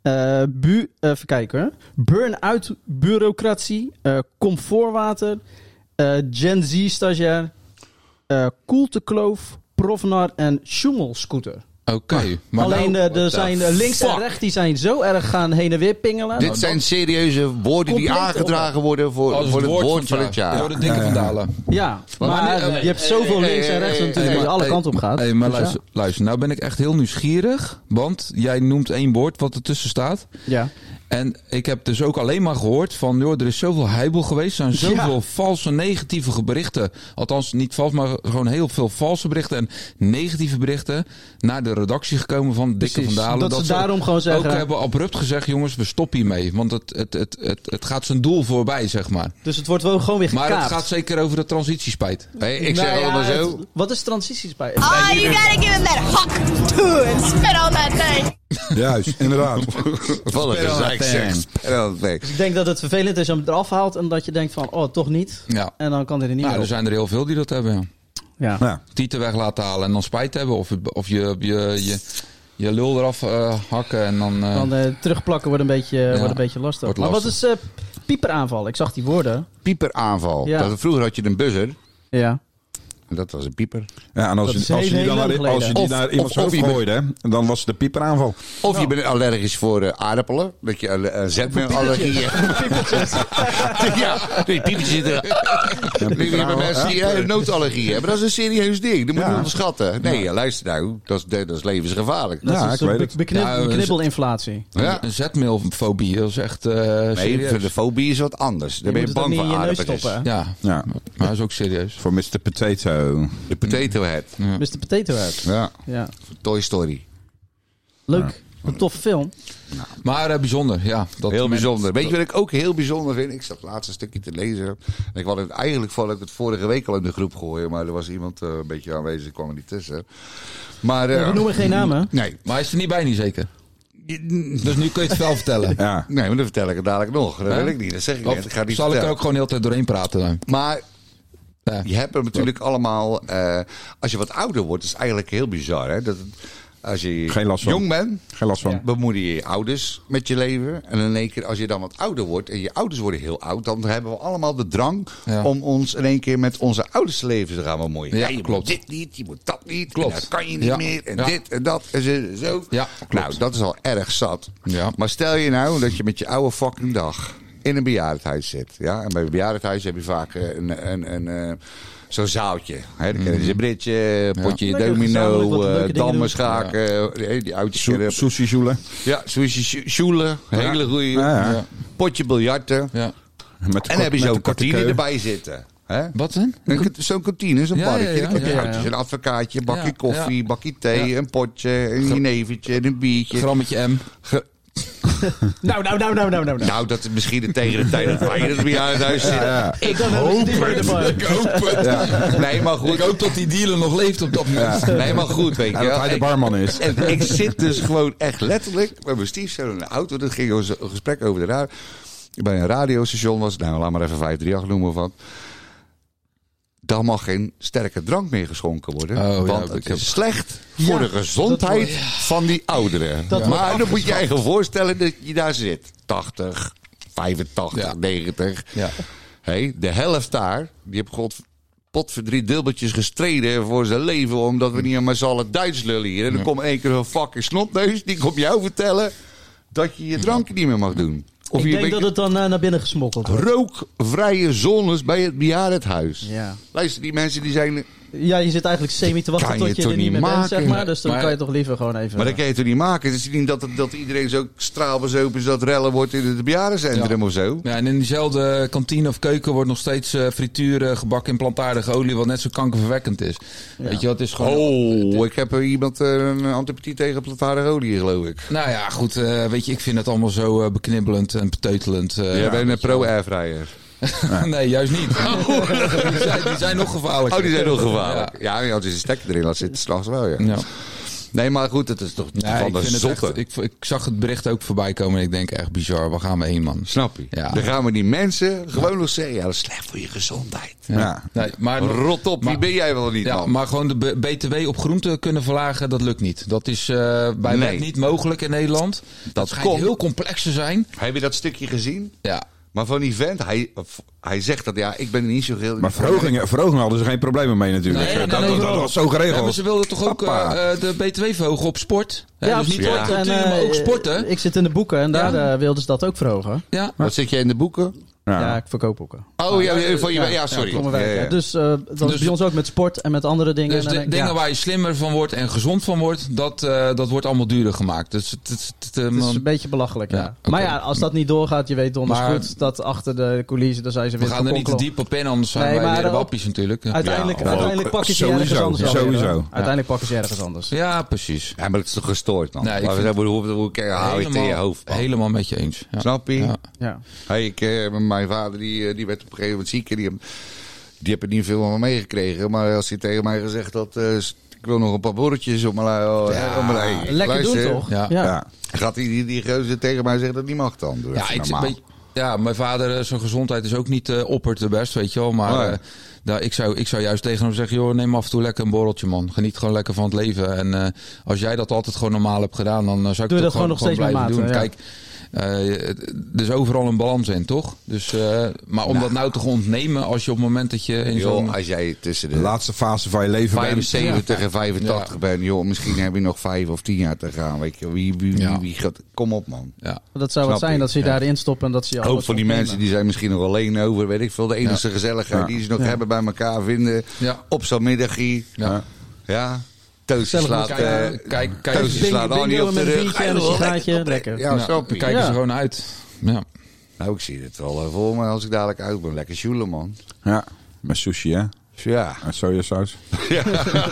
even kijken hoor. Burn-out bureaucratie, comfortwater, Gen Z-stagiair, koeltekloof, profnar en schoemelscooter. Oké. Maar Alleen nou, er zijn links en rechts die zijn zo erg gaan heen en weer pingelen. Dit zijn serieuze woorden die Compleet aangedragen worden voor het woord van het jaar. Voor de dikke vandalen. Ja, maar je hebt zoveel links en rechts natuurlijk die alle kanten op gaat. Hey, maar Dus luister, nou ben ik echt heel nieuwsgierig. Want jij noemt 1 woord wat ertussen staat. ja. En ik heb dus ook alleen maar gehoord van, joh, er is zoveel heibel geweest. Er zijn zoveel valse, negatieve berichten. Althans, niet vals, maar gewoon heel veel valse berichten en negatieve berichten naar de redactie gekomen van Dikke Precies, Vandalen. dat ze daarom gewoon zeggen. Ook hebben abrupt gezegd, jongens, we stoppen hiermee. Want het gaat zijn doel voorbij, zeg maar. Dus het wordt wel gewoon weer gekaapt. Maar het gaat zeker over de transitiespijt. Hey, ik zeg allemaal zo. Wat is transitiespijt? Oh, you gotta give him that hawk too and spit on that thing. Juist, inderdaad. Volgens mij Dus ik denk dat het vervelend is als je hem eraf haalt en dat je denkt van, oh, toch niet. Ja. En dan kan hij er niet Nou, meer er op. zijn er heel veel die dat hebben, ja. Ja. Ja. Tieten weg laten halen en dan spijt hebben. Of je lul eraf hakken en dan... Dan terugplakken wordt een beetje lastig. Wordt Maar wat lastig. is pieperaanval? Ik zag die woorden. Pieperaanval. Ja. Vroeger had je een buzzer. Ja. En dat was een pieper. Ja, en als Dat je is die heel dan lang als je die geleden. naar iemand of zo je bent- gooide, dan was het de pieperaanval. Of je bent allergisch voor aardappelen. Dat je een zetmeelallergie hebt. Ja, die piepertjes zitten. Je hebt mensen die noodallergie hebben. Dat is een serieus ding. Dat moet je niet onderschatten. Nee, luister nou. Dat is levensgevaarlijk. Ja, Dat ik weet is het. beknibbelinflatie. Ja. Een zetmeelfobie, dat is echt Nee, serieus. de fobie is wat anders. Daar ben je moet het bang ook niet voor in je neus aardappeltjes. stoppen. Ja, Ja, maar dat is ook serieus. voor Mr. Potato. De potato head. Mr. Potato Head. Ja. Ja. Toy Story. Leuk. Een toffe film. Maar bijzonder, ja. Dat Heel bijzonder. Weet je wat ik ook heel bijzonder vind? Ik zat het laatste stukje te lezen. En ik wou eigenlijk het vorige week al in de groep gooien. Maar er was iemand een beetje aanwezig. Ik kwam er niet tussen. Maar, We noemen geen namen. Nee. Maar hij is er niet bij, niet zeker. Dus nu kun je het wel vertellen. Ja. Nee, maar dan vertel ik het dadelijk nog. Dat wil ik niet. Dat zeg ik Of net. Ik ga het niet zal ik er vertellen. ook gewoon heel de tijd doorheen praten dan? Maar Ja. je hebt er natuurlijk allemaal... als je wat ouder wordt, is het eigenlijk heel bizar. Hè? Als je Geen last van. jong bent, Geen last van. bemoeien je ouders met je leven. En in één keer, als je dan wat ouder wordt en je ouders worden heel oud, dan hebben we allemaal de drang om ons in één keer met onze ouders leven te gaan bemoeien. Ja, je klopt. moet dit niet, je moet dat niet. Klopt. En dat kan je niet meer. En dit en dat en zo. Ja, klopt. Nou, dat is al erg zat. Ja. Maar stel je nou dat je met je oude fucking dag in een bejaardenhuis zit. Ja? En bij een bejaardenhuis heb je vaak zo'n zaaltje. Hè? Dan kennen ze een britje, potje Lekker gezamenlijk wat domino, leuke dingen dammen doen. schaken. Die oudjes kennen. Sushi Joelen. Ja, sushi sjoelen. Hele goede. Ja, ja. Potje biljarten. Ja. Met En dan heb je zo'n korte kantine keu. erbij zitten. Hè? Wat dan? Zo'n kantine, zo'n Ja, parkje. ja, ja, Dan heb je ja, uitjes, ja. een advocaatje, een bakje Ja, koffie, ja. bakje thee, Ja. een potje, een jenevertje, een biertje. Grammetje M. Nou. Nou, dat is misschien tegen de tijd dat wij in het bejaardenhuis zitten. Ik dan hoop het. Nee, maar goed. Ik hoop dat die dealer nog leeft op dat moment. Nee, maar goed, weet je En dat wel. hij de barman is. En ik zit dus gewoon echt letterlijk met mijn stiefzoon in de auto. Dat ging een gesprek over de radio. Bij een radiostation was het. Nou, laat maar even 538 noemen of wat. Dan mag geen sterke drank meer geschonken worden. Oh, ja, want ik het heb- is slecht voor de gezondheid van die ouderen. Maar dan moet je je voorstellen dat je daar zit. 80, 85, Ja. 90. Ja. Hey, de helft daar, die heeft potverdriet dubbeltjes gestreden voor zijn leven. Omdat we niet met z'n allen Duits lullen hier. En dan komt één keer een fucking snotneus. Die komt jou vertellen dat je je drankje niet meer mag doen. Of ik denk dat het dan naar binnen gesmokkeld wordt. Rookvrije zones bij het bejaardenhuis. Ja. Luister, die mensen die zijn... Ja, je zit eigenlijk semi te wachten tot je er niet meer bent, zeg maar. Dus dan kan je toch liever gewoon even... Maar dat kan je toch niet maken? Het is niet dat iedereen zo straalbezopen is dat rellen wordt in het bejaardencentrum of zo? Ja, en in diezelfde kantine of keuken wordt nog steeds frituur gebakken in plantaardige olie, wat net zo kankerverwekkend is. Ja. Weet je wat, is gewoon... ik heb iemand een antipathie tegen plantaardige olie, geloof ik. Nou ja, goed, weet je, ik vind het allemaal zo beknibbelend en beteutelend. Jij bent een pro-airfryer. Nee, juist niet. Die zijn nog gevaarlijk. Die zijn nog gevaarlijk. Ja, als je een stekker erin laat zitten, s'nachts wel, ja. Nee, maar goed, het is toch van de zotte. Ik zag het bericht ook voorbij komen en ik denk echt bizar. Waar gaan we heen, man? Snap je? Ja. Dan gaan we die mensen gewoon nog zeggen, dat is slecht voor je gezondheid. Ja. Nee, maar, rot op, wie ben jij wel niet, man? Maar gewoon de BTW op groenten kunnen verlagen, dat lukt niet. Dat is bij wet niet mogelijk in Nederland. Dat schijnt heel complex te zijn. Heb je dat stukje gezien? Ja. Maar van die vent, hij zegt dat, ik ben niet zo heel... Maar verhoging hadden ze geen problemen mee natuurlijk. Nee, dat was zo geregeld. Ja, maar ze wilden toch ook de BTW verhogen op sport? Ja, dus niet cultuur, maar ook sporten. Ik zit in de boeken en daar wilden ze dat ook verhogen. Ja. Wat zit jij in de boeken? Ja, ik verkoop boeken. Oh, sorry. Dus dat is bij ons ook met sport en met andere dingen. Dus dingen waar je slimmer van wordt en gezond van wordt, dat wordt allemaal duurder gemaakt. Dus het is een beetje belachelijk, ja. Okay. Maar ja, als dat niet doorgaat, je weet donders goed dat achter de coulissen, daar zijn ze weer... We gaan er niet te diep op in, anders zijn wij weer de wappies natuurlijk. Uiteindelijk pakken ze ergens anders. Sowieso. Uiteindelijk pakken ze ergens anders. Ja, precies. Ja, maar het is toch gestoord, man? Nee, hoe hou je het in je hoofd, man? Helemaal met je eens. Snap je? Ja. Mijn vader, die werd op een gegeven moment ziek. Die heb ik niet veel van meegekregen. Maar als hij tegen mij gezegd had... ik wil nog een paar borreltjes op mijn lekker doen, toch? Ja. Gaat die gozer tegen mij zeggen dat niet mag dan? Ja, mijn vader, zijn gezondheid is ook niet oppert de best, weet je wel. Maar ik zou juist tegen hem zeggen... joh, neem af en toe lekker een borreltje, man. Geniet gewoon lekker van het leven. En als jij dat altijd gewoon normaal hebt gedaan... dan zou ik het gewoon nog steeds blijven doen. Ja. Kijk... er is overal een balans in, toch? Dus, maar om dat nou te ontnemen als je op het moment dat je in als jij tussen de laatste fase van je leven 75 en 85 bent, joh, misschien heb je nog 5 of 10 jaar te gaan. Weet je, wie gaat... Kom op, man. Ja. Dat zou wat zijn dat ze je daarin stoppen en dat ze je hoop van die mensen die zijn misschien nog alleen over, weet ik veel. De enige gezelligheid die ze nog hebben bij elkaar vinden. Op zo'n middagje. Ja. Toosje slaat Annie op de rug. En een sigaartje, lekker. Ja, zo kijken ze gewoon uit. Ja. Nou, ik zie het wel voor me als ik dadelijk uit ben. Lekker sjoelen, man. Ja, met sushi, hè? Ja. En sojasaus. Ja.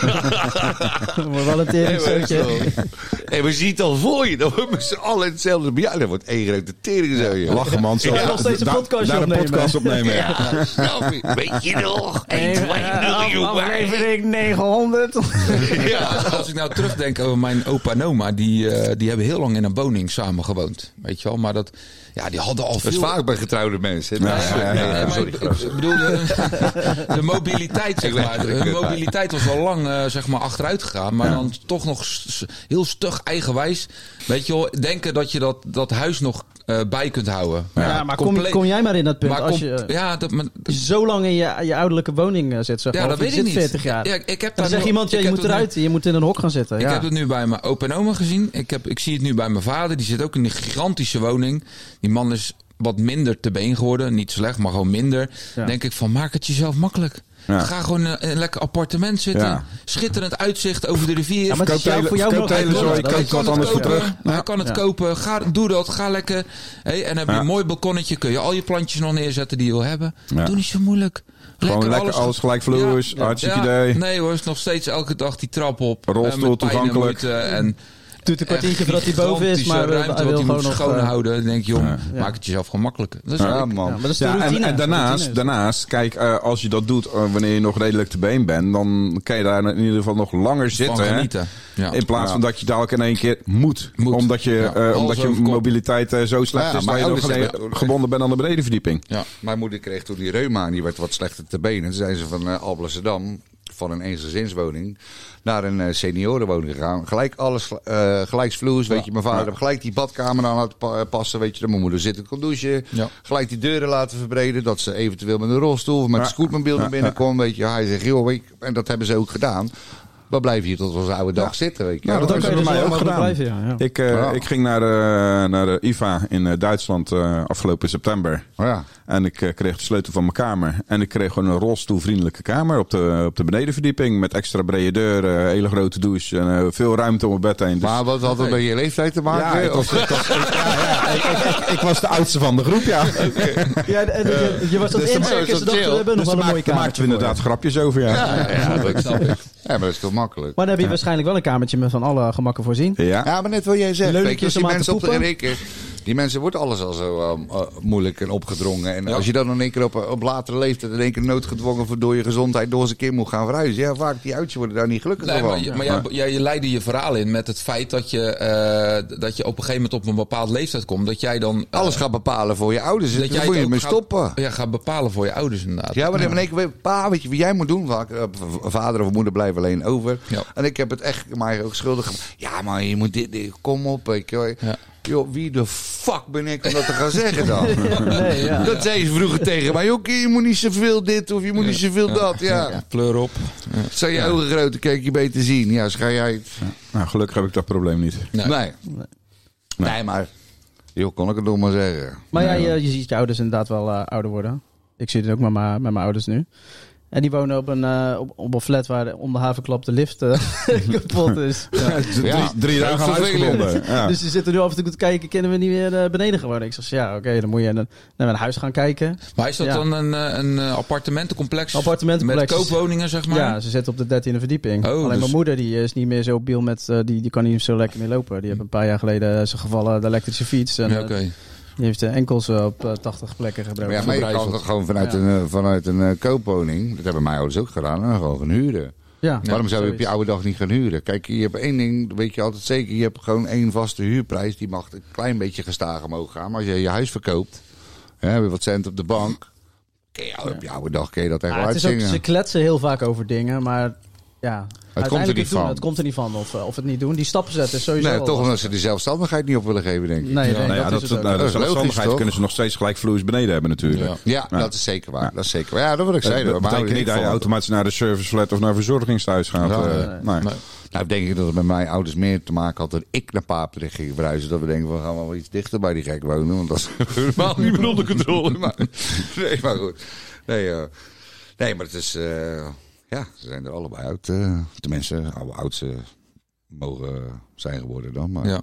Maar wel een teringzootje. Hey, we zien het al voor je. Dan hebben we z'n allen hetzelfde. Ja, dat wordt één grote teringzootje. Lachen, man. Ik ga nog steeds een podcast opnemen. Ja, snap je. Weet je nog? 1, 2, 3, aflevering 900. Ja. Als ik nou terugdenk over mijn opa en oma, die hebben heel lang in een woning samen gewoond. Weet je wel, maar dat... Ja, die hadden al veel... Dat is vaak bij getrouwde mensen. Sorry, ik bedoel, de mobiliteit, zeg maar. De mobiliteit was al lang, zeg maar, achteruit gegaan. Maar dan toch nog heel stug eigenwijs. Weet je wel, denken dat je dat huis nog bij kunt houden. Ja, maar kom jij maar in dat punt. Als je zo lang in je ouderlijke woning zit, zeg maar. Ja, dat weet ik niet. 40 jaar. Ja, ik heb dan zegt iemand, je moet eruit. Je moet in een hok gaan zitten. Ik heb het nu bij mijn opa en oma gezien. Ik zie het nu bij mijn vader. Die zit ook in een gigantische woning. Die man is wat minder te been geworden. Niet slecht, maar gewoon minder. Ja. Denk ik van, maak het jezelf makkelijk. Ja. Ga gewoon in een lekker appartement zitten. Ja. Schitterend uitzicht over de rivier. Ja, maar het is voor jou Hij kan het kopen. Doe dat. Ga lekker. Hey, en heb je een mooi balkonnetje. Kun je al je plantjes nog neerzetten die je wil hebben. Ja. Doe niet zo moeilijk. Gewoon lekker alles gelijk vloers. Hartstikke idee. Nee hoor, is nog steeds elke dag die trap op. Rolstoel toegankelijk. En doet een kwartiertje voordat hij boven is, maar ruimte wat hij moet schoonhouden. Dan denk je, joh, maak het jezelf gewoon makkelijker. Dat is man. Ja, maar dat is de routine. En daarnaast, kijk, als je dat doet wanneer je nog redelijk te been bent, dan kan je daar in ieder geval nog langer zitten. Genieten. Ja. In plaats van dat je dadelijk in één keer moet. Omdat je mobiliteit zo slecht is dat je nog alleen gebonden bent aan de benedenverdieping. Ja. Mijn moeder kreeg toen die reuma en die werd wat slechter te benen. Toen zei ze van Alblasserdam. van een eensgezinswoning naar een seniorenwoning gegaan. Gelijk alles gelijksvloers, weet je. Mijn vader heeft gelijk die badkamer aan laten passen, weet je. Mijn moeder zitten kon douchen. Ja. Gelijk die deuren laten verbreden, dat ze eventueel met een rolstoel of met een scootmobiel naar binnen kon, weet je. Hij zegt, joh, en dat hebben ze ook gedaan. We blijven hier tot onze oude dag zitten, weet je. Nou, dat hebben ze bij mij ook gedaan. Blijven, ja. Ik ging naar de IFA in Duitsland afgelopen september. Ja. En ik kreeg de sleutel van mijn kamer. En ik kreeg gewoon een rolstoelvriendelijke kamer op de benedenverdieping. Met extra brede deuren, hele grote douche en veel ruimte om mijn bed heen. Dus, maar wat had dat met je leeftijd te maken? Ja, ik was de oudste van de groep, ja. Ja, en je was dat inchecken. Ze dachten, we hebben nog wel een mooie kamer. Daar maakten we inderdaad grapjes over, ja. Dat snap ik. Ja, maar dat is toch makkelijk. Maar dan heb je waarschijnlijk wel een kamertje met van alle gemakken voorzien. Ja, maar net wat jij zegt. Weet je, als die mensen op die mensen wordt alles al zo moeilijk en opgedrongen. En als je dan in één keer op latere leeftijd in één keer noodgedwongen door je gezondheid door eens een keer moet gaan verhuizen. Ja, vaak die oudjes worden daar niet gelukkig van. Maar je leidde je verhaal in met het feit dat je op een gegeven moment op een bepaald leeftijd komt. Dat jij dan... alles gaat bepalen voor je ouders. Dat daar moet je mee stoppen. Ja, gaat bepalen voor je ouders inderdaad. Ja, maar in één keer, pa, weet je wat jij moet doen? Vader of moeder blijven alleen over. Ja. En ik heb het echt mij ook schuldig gemaakt. Ja, maar je moet dit kom op. Weet je. Ja. Joh, wie de fuck ben ik om dat te gaan zeggen dan? Nee, ja. Dat zei ze vroeger tegen mij. Oké, je moet niet zoveel dit of je moet niet zoveel dat. Ja. Pleur op. Zou je ogen groter, kijk je beter zien. Ja, schij jij. Nou, gelukkig heb ik dat probleem niet. Nee, maar... Joh, kon ik het nog maar zeggen. Maar ja, je ziet je ouders inderdaad wel ouder worden. Ik zie het ook met mijn ouders nu. En die wonen op een flat waar om de havenklap de lift kapot is. Ja. Drie dagen huisgebonden. Ja. Dus ze zitten nu af en toe te kijken, kunnen we niet weer beneden gewoon? Ik zeg, ja, oké, dan moet je naar een huis gaan kijken. Maar is dat dan een appartementencomplex? Met koopwoningen, zeg maar? Ja, ze zitten op de 13e verdieping. Alleen mijn moeder die is niet meer zo biel met, die kan niet zo lekker meer lopen. Die heeft een paar jaar geleden zijn gevallen de elektrische fiets. En, die heeft enkels op 80 plekken gebruikt. Maar je kan toch gewoon vanuit een koopwoning, dat hebben mijn ouders ook gedaan, en gewoon gaan huren. Ja, waarom zou je op je oude dag niet gaan huren? Kijk, je hebt één ding, weet je altijd zeker, je hebt gewoon één vaste huurprijs. Die mag een klein beetje gestaag omhoog gaan. Maar als je je huis verkoopt, heb je wat cent op de bank. Op je oude dag kun je dat echt wel uitzingen. Ze kletsen heel vaak over dingen, maar... Ja, het komt er niet van. Het komt er niet van of het niet doen. Die stappen zetten is sowieso. Nee, toch omdat ze die zelfstandigheid niet op willen geven, denk ik. Nee, de zelfstandigheid kunnen ze nog steeds gelijkvloers beneden hebben natuurlijk. Ja, dat is zeker waar. Dat is zeker waar. Ja, dat wil ik zeggen. Dat betekent niet dat je automatisch naar de serviceflat of naar verzorgingstehuis gaat. Nee. Nou, denk ik dat het met mijn ouders meer te maken had dat ik naar Papendrecht ging verhuizen. Dat we denken, we gaan wel iets dichter bij die gek wonen. Want dat is helemaal niet meer onder controle. Nee, maar goed. Nee, maar het is... Ja, ze zijn er allebei oud. Tenminste, oud ze mogen zijn geworden dan. Maar...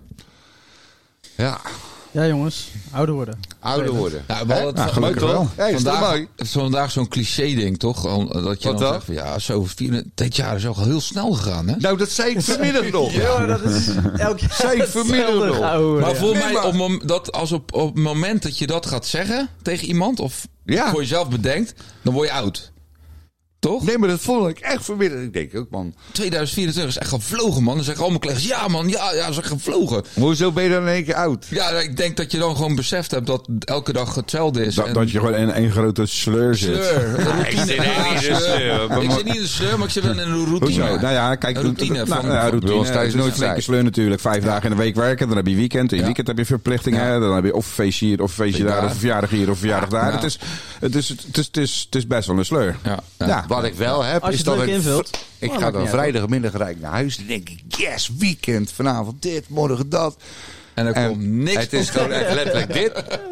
Ja, jongens. Ouder worden. Ouder worden. Ja, maar gelukkig wel. Vandaag zo'n cliché-ding, toch? Dat je dan zegt, ja, dit jaar is ook al heel snel gegaan, hè? Nou, dat zei ik vanmiddag nog. Ja, dat is elke jaar zei ik vanmiddag nog. Maar voor mij, als op het moment dat je dat gaat zeggen tegen iemand... of voor jezelf bedenkt, dan word je oud. Toch? Nee, maar dat vond ik echt vanmiddag. Ik denk ook, man. 2024 is echt gevlogen, man. Dan zeggen al mijn collega's, ja man, ja, ze zijn gevlogen. Hoezo ben je dan in één keer oud? Ja, ik denk dat je dan gewoon beseft hebt dat elke dag hetzelfde is. Dat je gewoon in één grote sleur zit. Ik zit niet in de sleur, maar ik zit wel in een routine. Hoezo? Nou ja, kijk, een routine. Routine is nooit een sleur natuurlijk. 5 dagen in de week werken, dan heb je weekend. In weekend heb je verplichtingen. Dan heb je of een feestje hier, of een feestje daar, of verjaardag hier, of verjaardag daar. Het is best wel een sleur. Ja. Wat ik wel heb, als je is dat invult, ik ga dan vrijdagmiddag rijd naar huis. Dan denk ik, yes, weekend. Vanavond dit, morgen dat. En er komt niks. Het is gewoon echt letterlijk dit.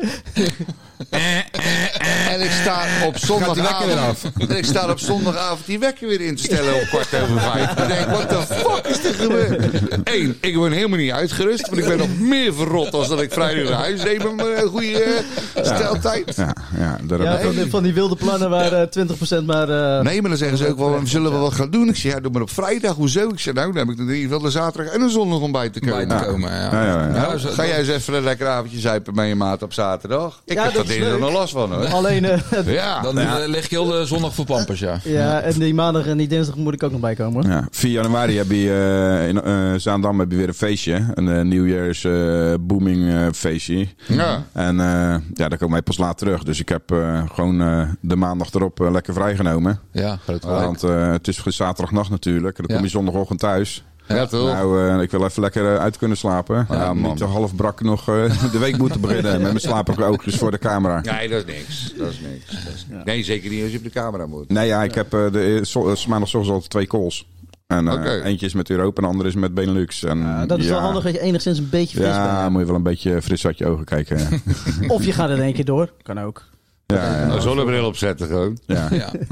En ik sta op zondagavond die wekker weer in te stellen om 5:15. Ik denk, what the fuck is er gebeurd? 1, ik ben helemaal niet uitgerust. Want ik ben nog meer verrot als dat ik vrijdag naar huis reed met een goede steltijd. Van die wilde plannen waar 20% maar... Nee, maar dan zeggen ze ook wel, zullen we wat gaan doen? Ik zeg, ja, doe maar op vrijdag. Hoezo? Ik zeg, nou, dan heb ik in ieder geval de zaterdag en een zondag om bij te komen. Ga jij eens even een lekker avondje zuipen met je maat op zaterdag? Ik heb dat dinsdag nog last van, hoor. Alleen... Dan lig je heel de zondag voor Pampers, ja. Ja, en die maandag en die dinsdag moet ik ook nog bijkomen, hoor. Ja, 4 januari heb je in Zaandam heb je weer een feestje. Een nieuwjaars booming feestje. Ja. En daar komen wij pas laat terug. Dus ik heb gewoon de maandag erop lekker vrijgenomen. Ja, groot Want het is zaterdagnacht natuurlijk. Dan kom je zondagochtend thuis. Ja, toch? Nou, ik wil even lekker uit kunnen slapen. Niet te half brak nog de week moeten beginnen met mijn slaperige oogjes voor de camera. Nee, dat is niks. Nee, zeker niet als je op de camera moet. Nee, ik heb maandagochtend altijd 2 calls. En eentje is met Europa en de andere is met Benelux. En, dat is wel handig dat je enigszins een beetje fris bent. Ja, moet je wel een beetje fris uit je ogen kijken. Of je gaat er in één keer door. Kan ook. Een zonnebril opzetten gewoon. Ja.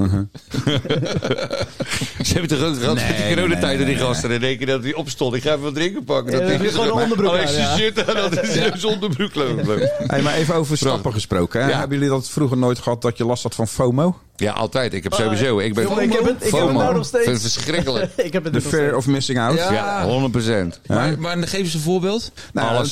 Ze hebben toch ook gehad met die coronatijden die gasten. En denken dat hij opstond. Ik ga even wat drinken pakken. Dat is gewoon een onderbroek aan. Shit, dat is een onderbroek lopen. Hey, maar even over stappen gesproken. Hè? Ja. Hebben jullie dat vroeger nooit gehad dat je last had van FOMO? Ja, altijd. Ik heb sowieso. Ik ben ik heb het nou nog steeds. Ik vind het verschrikkelijk. Ik heb het The fear of missing out. Ja, 100%. Maar geef eens een voorbeeld. Nou,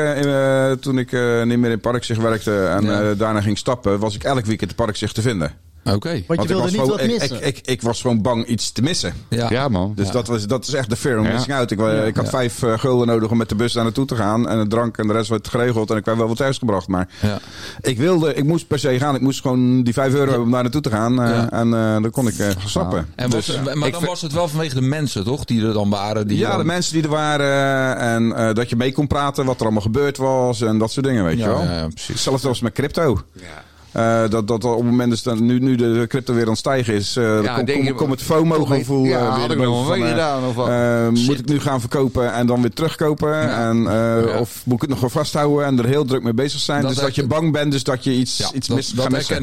toen ik niet meer in Parkzicht werkte en daarna ging stappen, was ik elk weekend in Parkzicht te vinden. Oké. Want je wilde niet wat missen. Ik was gewoon bang iets te missen. Ja man. Dus dat is echt de fear of missing out. Ik had 5 gulden nodig om met de bus daar naartoe te gaan. En de drank en de rest werd geregeld. En ik werd wel wat thuis gebracht. Maar ik moest per se gaan. Ik moest gewoon die €5 hebben om daar naartoe te gaan. En dan kon ik stappen. En maar dan was het wel vanwege de mensen, toch? Die er dan waren. De mensen die er waren. En dat je mee kon praten wat er allemaal gebeurd was. En dat soort dingen, weet je wel. Ja, precies. Hetzelfde als met crypto. Ja. Dat op het moment is dat nu de crypto weer aan het stijgen is, komt het FOMO-gevoel weer had ik nog wel gedaan of wat? Moet ik nu gaan verkopen en dan weer terugkopen? Of moet ik het nog wel vasthouden en er heel druk mee bezig zijn? Dus dat je bang bent, dus dat je iets mist gaat missen.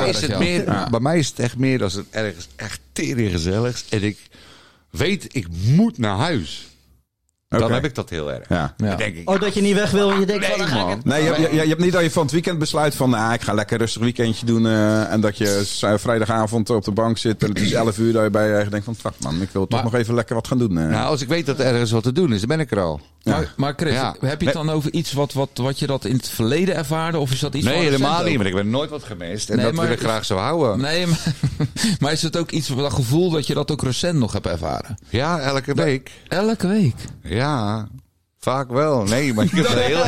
Bij mij is het echt meer als het ergens echt tering gezelligs en ik weet, ik moet naar huis. Dan heb ik dat heel erg. Ja. Dan denk ik, dat je niet weg wil en je denkt van... man. Nee, je hebt niet dat je van het weekend besluit van... ik ga lekker rustig weekendje doen. En dat je vrijdagavond op de bank zit en het is 11 uur. Dat je bij je denkt van... fuck man, ik wil toch nog even lekker wat gaan doen. Nou, als ik weet dat er ergens wat te doen is, dan ben ik er al. Ja. Maar Chris, heb je het dan over iets wat je dat in het verleden ervaarde? Of is dat iets helemaal niet. Maar ik ben nooit wat gemist. En dat wil ik graag zo houden. Nee, maar is het ook iets, dat gevoel dat je dat ook recent nog hebt ervaren? Ja, elke week. Elke week? Ja, vaak wel. Nee, maar ik heb het heel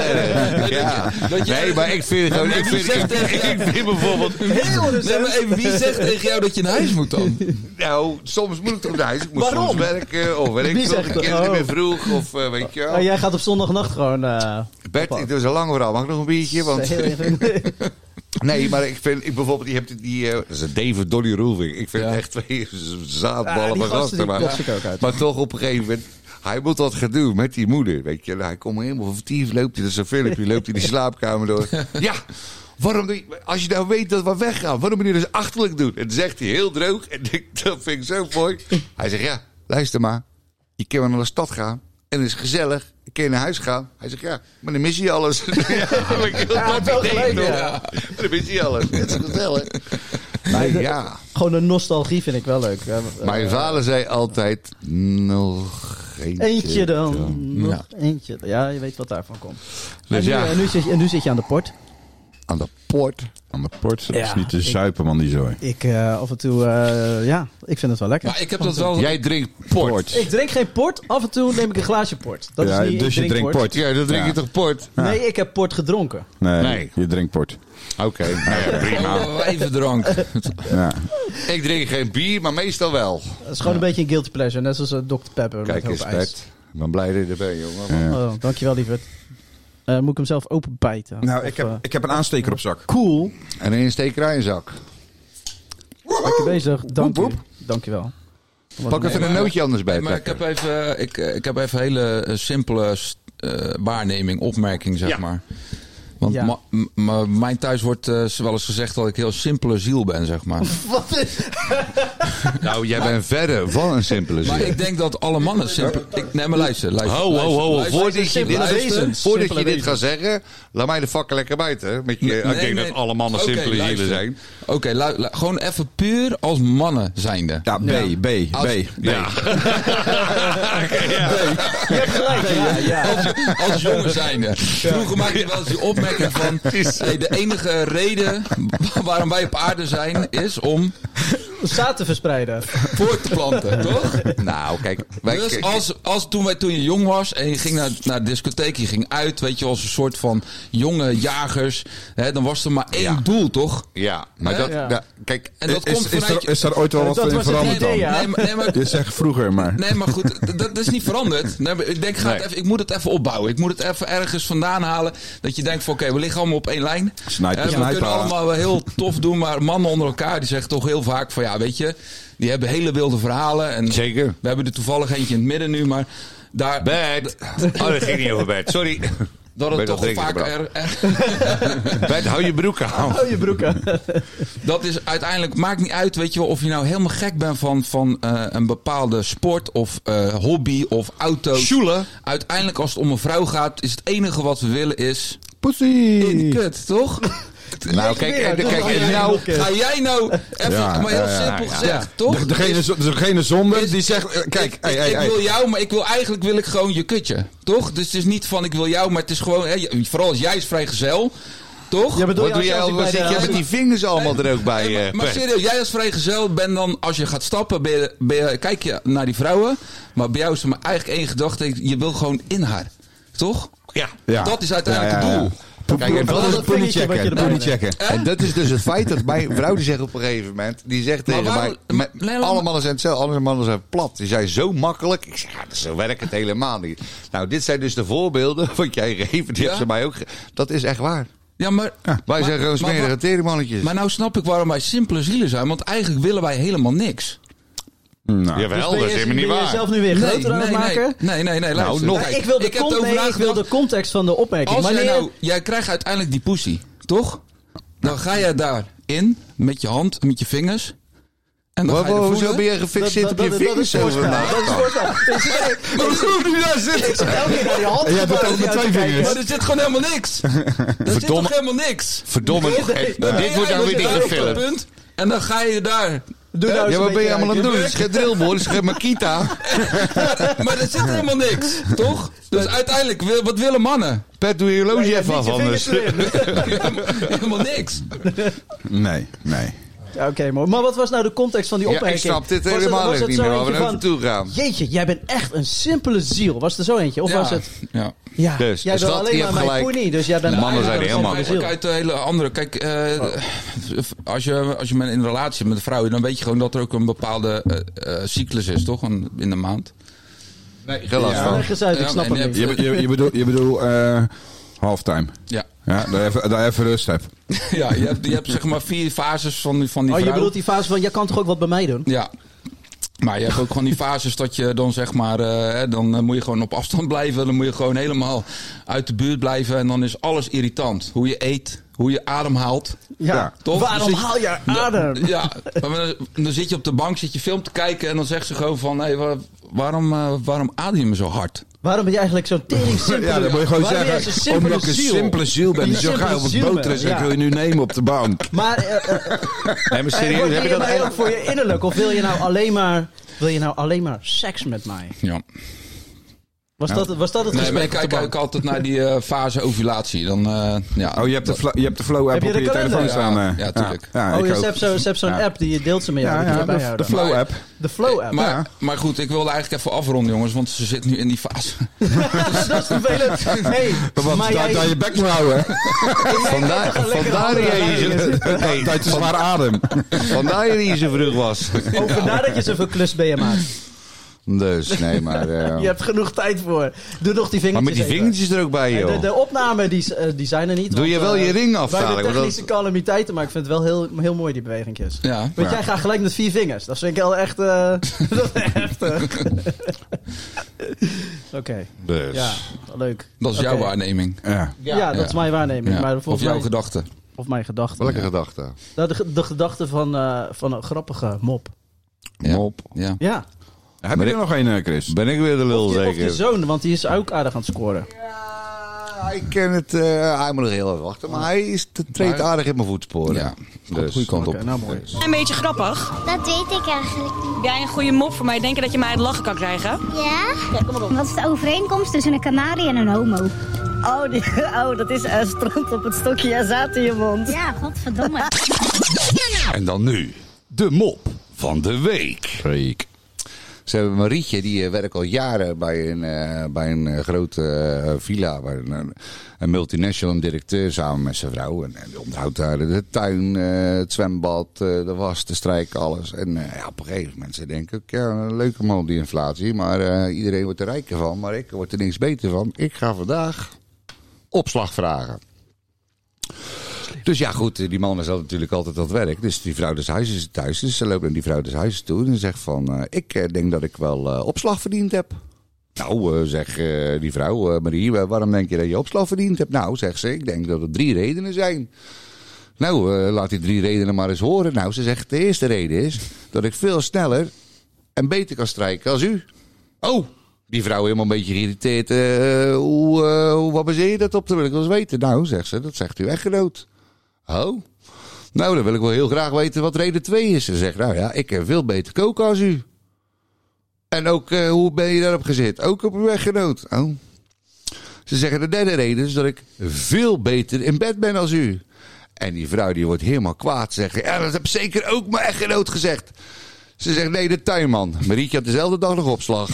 erg. Nee, maar ik vind gewoon... Ik vind bijvoorbeeld... Wie zegt tegen jou dat je naar huis moet dan? Nou, soms moet ik toch naar huis. Ik moet soms werken. Of weet ik veel. De kinderen weer vroeg. Of weet je wel. Jij gaat op zondagnacht gewoon... Bert, dit is een lang verhaal. Mag ik nog een biertje? Want... Nee, maar ik vind bijvoorbeeld, dat is een David Dolly Roelving. Ik vind echt 2 zaadballen van gasten. Maar toch op een gegeven moment, hij moet wat gaan doen met die moeder. Weet je, hij komt helemaal vertief, loopt hij, dat is een filmpje, loopt hij die slaapkamer door. Ja, waarom doe je, als je nou weet dat we weggaan, waarom moet je dus achterlijk doen? En dan zegt hij heel droog, en dat vind ik zo mooi. Hij zegt, luister maar, je kan wel naar de stad gaan. En het is gezellig. Ik kan je naar huis gaan. Hij zegt, maar dan mis je alles. Dan mis je alles. Het is gezellig. Gewoon een nostalgie vind ik wel leuk. Mijn vader zei altijd, nog eentje dan. Nog eentje. Ja, je weet wat daarvan komt. Dus en nu zit je aan de port. Aan de port? Aan de port? Dat is niet te zuipen, man, die zooi. Ik af en toe, ik vind het wel lekker. Maar ik heb dat wel... Jij drinkt port. Ik drink geen port. Af en toe neem ik een glaasje port. Dat is niet, dus je drinkt port. Ja, dan drink je toch port? Ja. Nee, ik heb port gedronken. Nee. Je drinkt port. Oké, prima. Even drank. Ik drink geen bier, maar meestal wel. Het is gewoon een beetje een guilty pleasure. Net zoals Dr. Pepper. Kijk eens, Pet. Ik ben blij dat je er bent, jongen. Dankjewel, lieverd. Moet ik hem zelf openbijten? Nou, ik heb een aansteker op zak. Cool. En een instekerij in zak. Lekker bezig. Dankjewel. Pak even een nootje anders bij. Maar ik heb even een hele simpele waarneming, opmerking, zeg maar. Want mijn thuis wordt wel eens gezegd dat ik heel simpele ziel ben, zeg maar. Wat is... Nou, jij bent verder van een simpele ziel. Maar ik denk dat alle mannen simpel... Nee, maar luister. Ho. Voordat je dit gaat zeggen, laat mij de vakken lekker buiten. Ik denk dat alle mannen simpele zielen zijn. Oké, gewoon even puur als mannen zijnde. Ja, B. Ja. Je hebt gelijk. Als jongen zijnde. Vroeger maakte je wel eens die opmerking van... Hey, de enige reden waarom wij op aarde zijn... is om... zaad te verspreiden. Voort te planten, toch? Nou, kijk. Dus toen je jong was en je ging naar de discotheek, je ging uit, weet je, als een soort van jonge jagers, hè, dan was er maar één doel, toch? Ja, maar kijk. En dat is er ooit wel wat in veranderd dan? Nee, maar, je zegt vroeger, maar... Nee, maar goed, dat is niet veranderd. Nee, ik denk, ik moet het even opbouwen. Ik moet het even ergens vandaan halen. Dat je denkt van, oké, we liggen allemaal op één lijn. Sniper. We kunnen allemaal heel tof doen, maar mannen onder elkaar, die zeggen toch heel vaak van, ja, weet je, die hebben hele wilde verhalen. En zeker. We hebben er toevallig eentje in het midden nu, maar daar... Bert. Dat ging niet over Bert, sorry. Dat het toch vaak Bert, hou je broek aan. Hou je broek aan. Dat is uiteindelijk, maakt niet uit, weet je wel, of je nou helemaal gek bent van een bepaalde sport of hobby of auto's. Sjoelen. Uiteindelijk als het om een vrouw gaat, is het enige wat we willen is... Pussy. In die kut, toch? Nou, kijk, ga jij nou even, maar heel simpel gezegd, toch? Degene zonder die zegt, kijk, ik wil jou, maar eigenlijk wil ik gewoon je kutje, toch? Dus het is niet van ik wil jou, maar het is gewoon, vooral als jij is vrijgezel, toch? Ja, wat doe jij al? Zit je met die vingers allemaal er ook bij? Maar serieus, jij als vrijgezel bent dan, als je gaat stappen, kijk je naar die vrouwen, maar bij jou is er maar eigenlijk één gedachte, je wil gewoon in haar, toch? Ja. Dat is uiteindelijk het doel. Kijk, dat is het pony checken. En dat is dus het feit dat mijn vrouw die zegt op een gegeven moment, die zegt tegen mij, alle mannen zijn hetzelfde, alle mannen zijn plat. Die zijn zo makkelijk. Ik zeg, zo werkt het helemaal niet. Nou, dit zijn dus de voorbeelden wat jij geeft. Die heeft ze mij ook. Dat is echt waar. Ja, maar wij zijn gewoon smerige teringmannetjes. Maar nou snap ik waarom wij simpele zielen zijn, want eigenlijk willen wij helemaal niks. Nou, jawel, dat is helemaal niet waar. Ben je jezelf nu weer groter aan het maken? Nee. Nou, nog. Ik wil de context van de opmerking. Jij krijgt uiteindelijk die pussy, toch? Dan ga je daarin met je hand, met je vingers. En dan hoezo ben je gefixeerd op je vingers? Dat is voorstel. Hoe doe je daar zitten? Ik zeg elke keer naar je hand. Ja, dat ook met 2 vingers. Maar er zit gewoon helemaal niks. Er zit toch helemaal niks. Verdomme. Dit wordt dan weer niet gefilmd. En dan ga je daar... wat ben je allemaal aan het doen? Het is geen drillboor, het is geen Makita. Maar er zit helemaal niks, toch? Dus uiteindelijk, wat willen mannen? Pet, doe je horloge even af anders. Helemaal niks. Nee. Ja, oké, maar wat was nou de context van die opmerking? Ik snap dit helemaal niet meer waar we naartoe gaan. Jeetje, jij bent echt een simpele ziel. Was er zo eentje? Of was het... Ja, dus, jij wil alleen maar mijn pony, dus jij bent de mannen zijn helemaal uit de hele andere. Kijk, als je in een relatie hebt met een vrouw, dan weet je gewoon dat er ook een bepaalde cyclus is, toch? In de maand. Nee, geen last van. Ik snap het niet. Je bedoelt halftime. Ja. Ja, dat je even rust hebt. Ja, je hebt zeg maar 4 fases van die vrouw. Je bedoelt die fase van, jij kan toch ook wat bij mij doen? Ja. Maar je hebt ook gewoon die fases dat je dan zeg maar... dan moet je gewoon op afstand blijven. Dan moet je gewoon helemaal uit de buurt blijven. En dan is alles irritant. Hoe je eet, hoe je ademhaalt. Ja, toch? Waarom haal je adem? Ja, dan zit je op de bank, zit je film te kijken... en dan zegt ze gewoon van... Hey, waarom adem je me zo hard? Waarom ben je eigenlijk zo'n tering simpele... Ja, dat moet je gewoon zeggen. Omdat ik een simpele ziel ben. Die zo ga je op het bootres en ik wil je nu nemen op de bank. Maar, nee, maar serieus, heb je dat eigenlijk voor je innerlijk? Of wil je nou alleen maar seks met mij? Ja. Was dat het gesprek? Nee, maar ik kijk ook altijd naar die fase ovulatie. Dan, ja. Oh, je hebt de Flow app op je telefoon staan. Ja, tuurlijk. Ze hebt zo'n app die je deelt ze met jou. De Flow app. De Flow app. Maar goed, ik wilde eigenlijk even afronden, jongens. Want ze zit nu in die fase. Dat is vervelend. Hey, daar je bek moet houden. Vandaar je zwaar adem. Vandaar je zo vroeg was. Vandaar dat je zoveel klus bij je maakt. Dus, nee, maar... Je hebt genoeg tijd voor. Doe nog die vingertjes. Maar met die vingertjes er ook bij, joh. De opname, die zijn er niet. Doe je wel je ring af, Wij hebben technische calamiteiten, maar ik vind het wel heel mooi, die bewegingjes. Ja. Want jij gaat gelijk met 4 vingers. Dat vind ik wel echt... Oké. Dus. Ja, leuk. Dat is jouw waarneming. Ja, dat is mijn waarneming. Ja. Maar of jouw gedachte. Of mijn gedachte. Welke gedachte? De gedachte van een grappige mop. Mop? Ja. Heb je er nog een, Chris? Ben ik weer de lul, zeker? Of je zoon, want die is ook aardig aan het scoren. ik ken het. Hij moet nog heel even wachten. Maar hij treedt aardig in mijn voetsporen. Ja, dus. goede kant op. Okay, nou, mooi. Een beetje grappig. Dat weet ik eigenlijk niet. Heb jij een goede mop voor mij? Denk je dat je mij het lachen kan krijgen? Ja? Kom maar op. Wat is de overeenkomst tussen een kanarie en een homo? Dat is strand op het stokje en zaad in je mond. Ja, godverdomme. En dan nu, de mop van de week. Ze hebben Marietje, die werkt al jaren bij een grote villa. Bij een multinational directeur samen met zijn vrouw. En die onderhoudt daar de tuin, het zwembad, de was, de strijk, alles. En op een gegeven moment ze denken, een leuke man op die inflatie. Maar iedereen wordt er rijker van, maar ik word er niks beter van. Ik ga vandaag opslag vragen. Dus ja, goed, die man is natuurlijk altijd aan het werk. Dus die vrouw des huizes is thuis. Dus ze loopt naar die vrouw des huizes toe en zegt van... ik denk dat ik wel opslag verdiend heb. Nou, zegt die vrouw, Marie, waarom denk je dat je opslag verdiend hebt? Nou, zegt ze, ik denk dat er 3 redenen zijn. Nou, laat die 3 redenen maar eens horen. Nou, ze zegt, de eerste reden is dat ik veel sneller en beter kan strijken als u. Oh, die vrouw helemaal een beetje geïrriteerd. Wat baseer je dat op? Dat wil ik wel eens weten. Nou, zegt ze, dat zegt uw echtgenoot. Oh, nou dan wil ik wel heel graag weten wat reden 2 is. Ze zegt, nou ja, ik kan veel beter koken als u. En ook, hoe ben je daarop gezet? Ook op uw echtgenoot. Oh. Ze zeggen, de derde reden is dat ik veel beter in bed ben als u. En die vrouw die wordt helemaal kwaad. Ze zegt, ja, dat heb zeker ook mijn echtgenoot gezegd. Ze zegt, nee, de tuinman. Marietje had dezelfde dag nog opslag.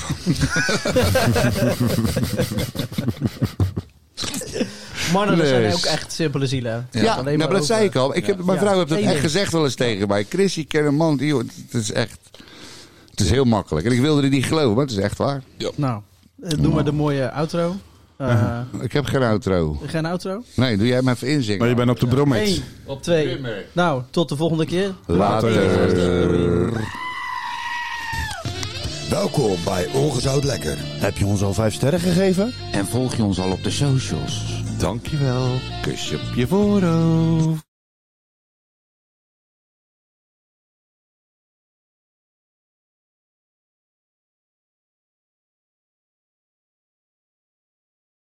Mannen zijn ook echt simpele zielen. Ja, nou, maar dat zei ik al. Mijn vrouw heeft dat echt gezegd wel eens tegen mij. Chris, ik ken een man, het is echt... Het is heel makkelijk. En ik wilde het niet geloven, maar het is echt waar. Ja. Nou, doe maar de mooie outro. Ik heb geen outro. Geen outro? Nee, doe jij maar even inzingen. Maar je bent op de Bromix. 1, op 2. Nou, tot de volgende keer. Later. Welkom bij Ongezout Lekker. Heb je ons al 5 sterren gegeven? En volg je ons al op de socials? Dankjewel. Kusje op je voorhoofd.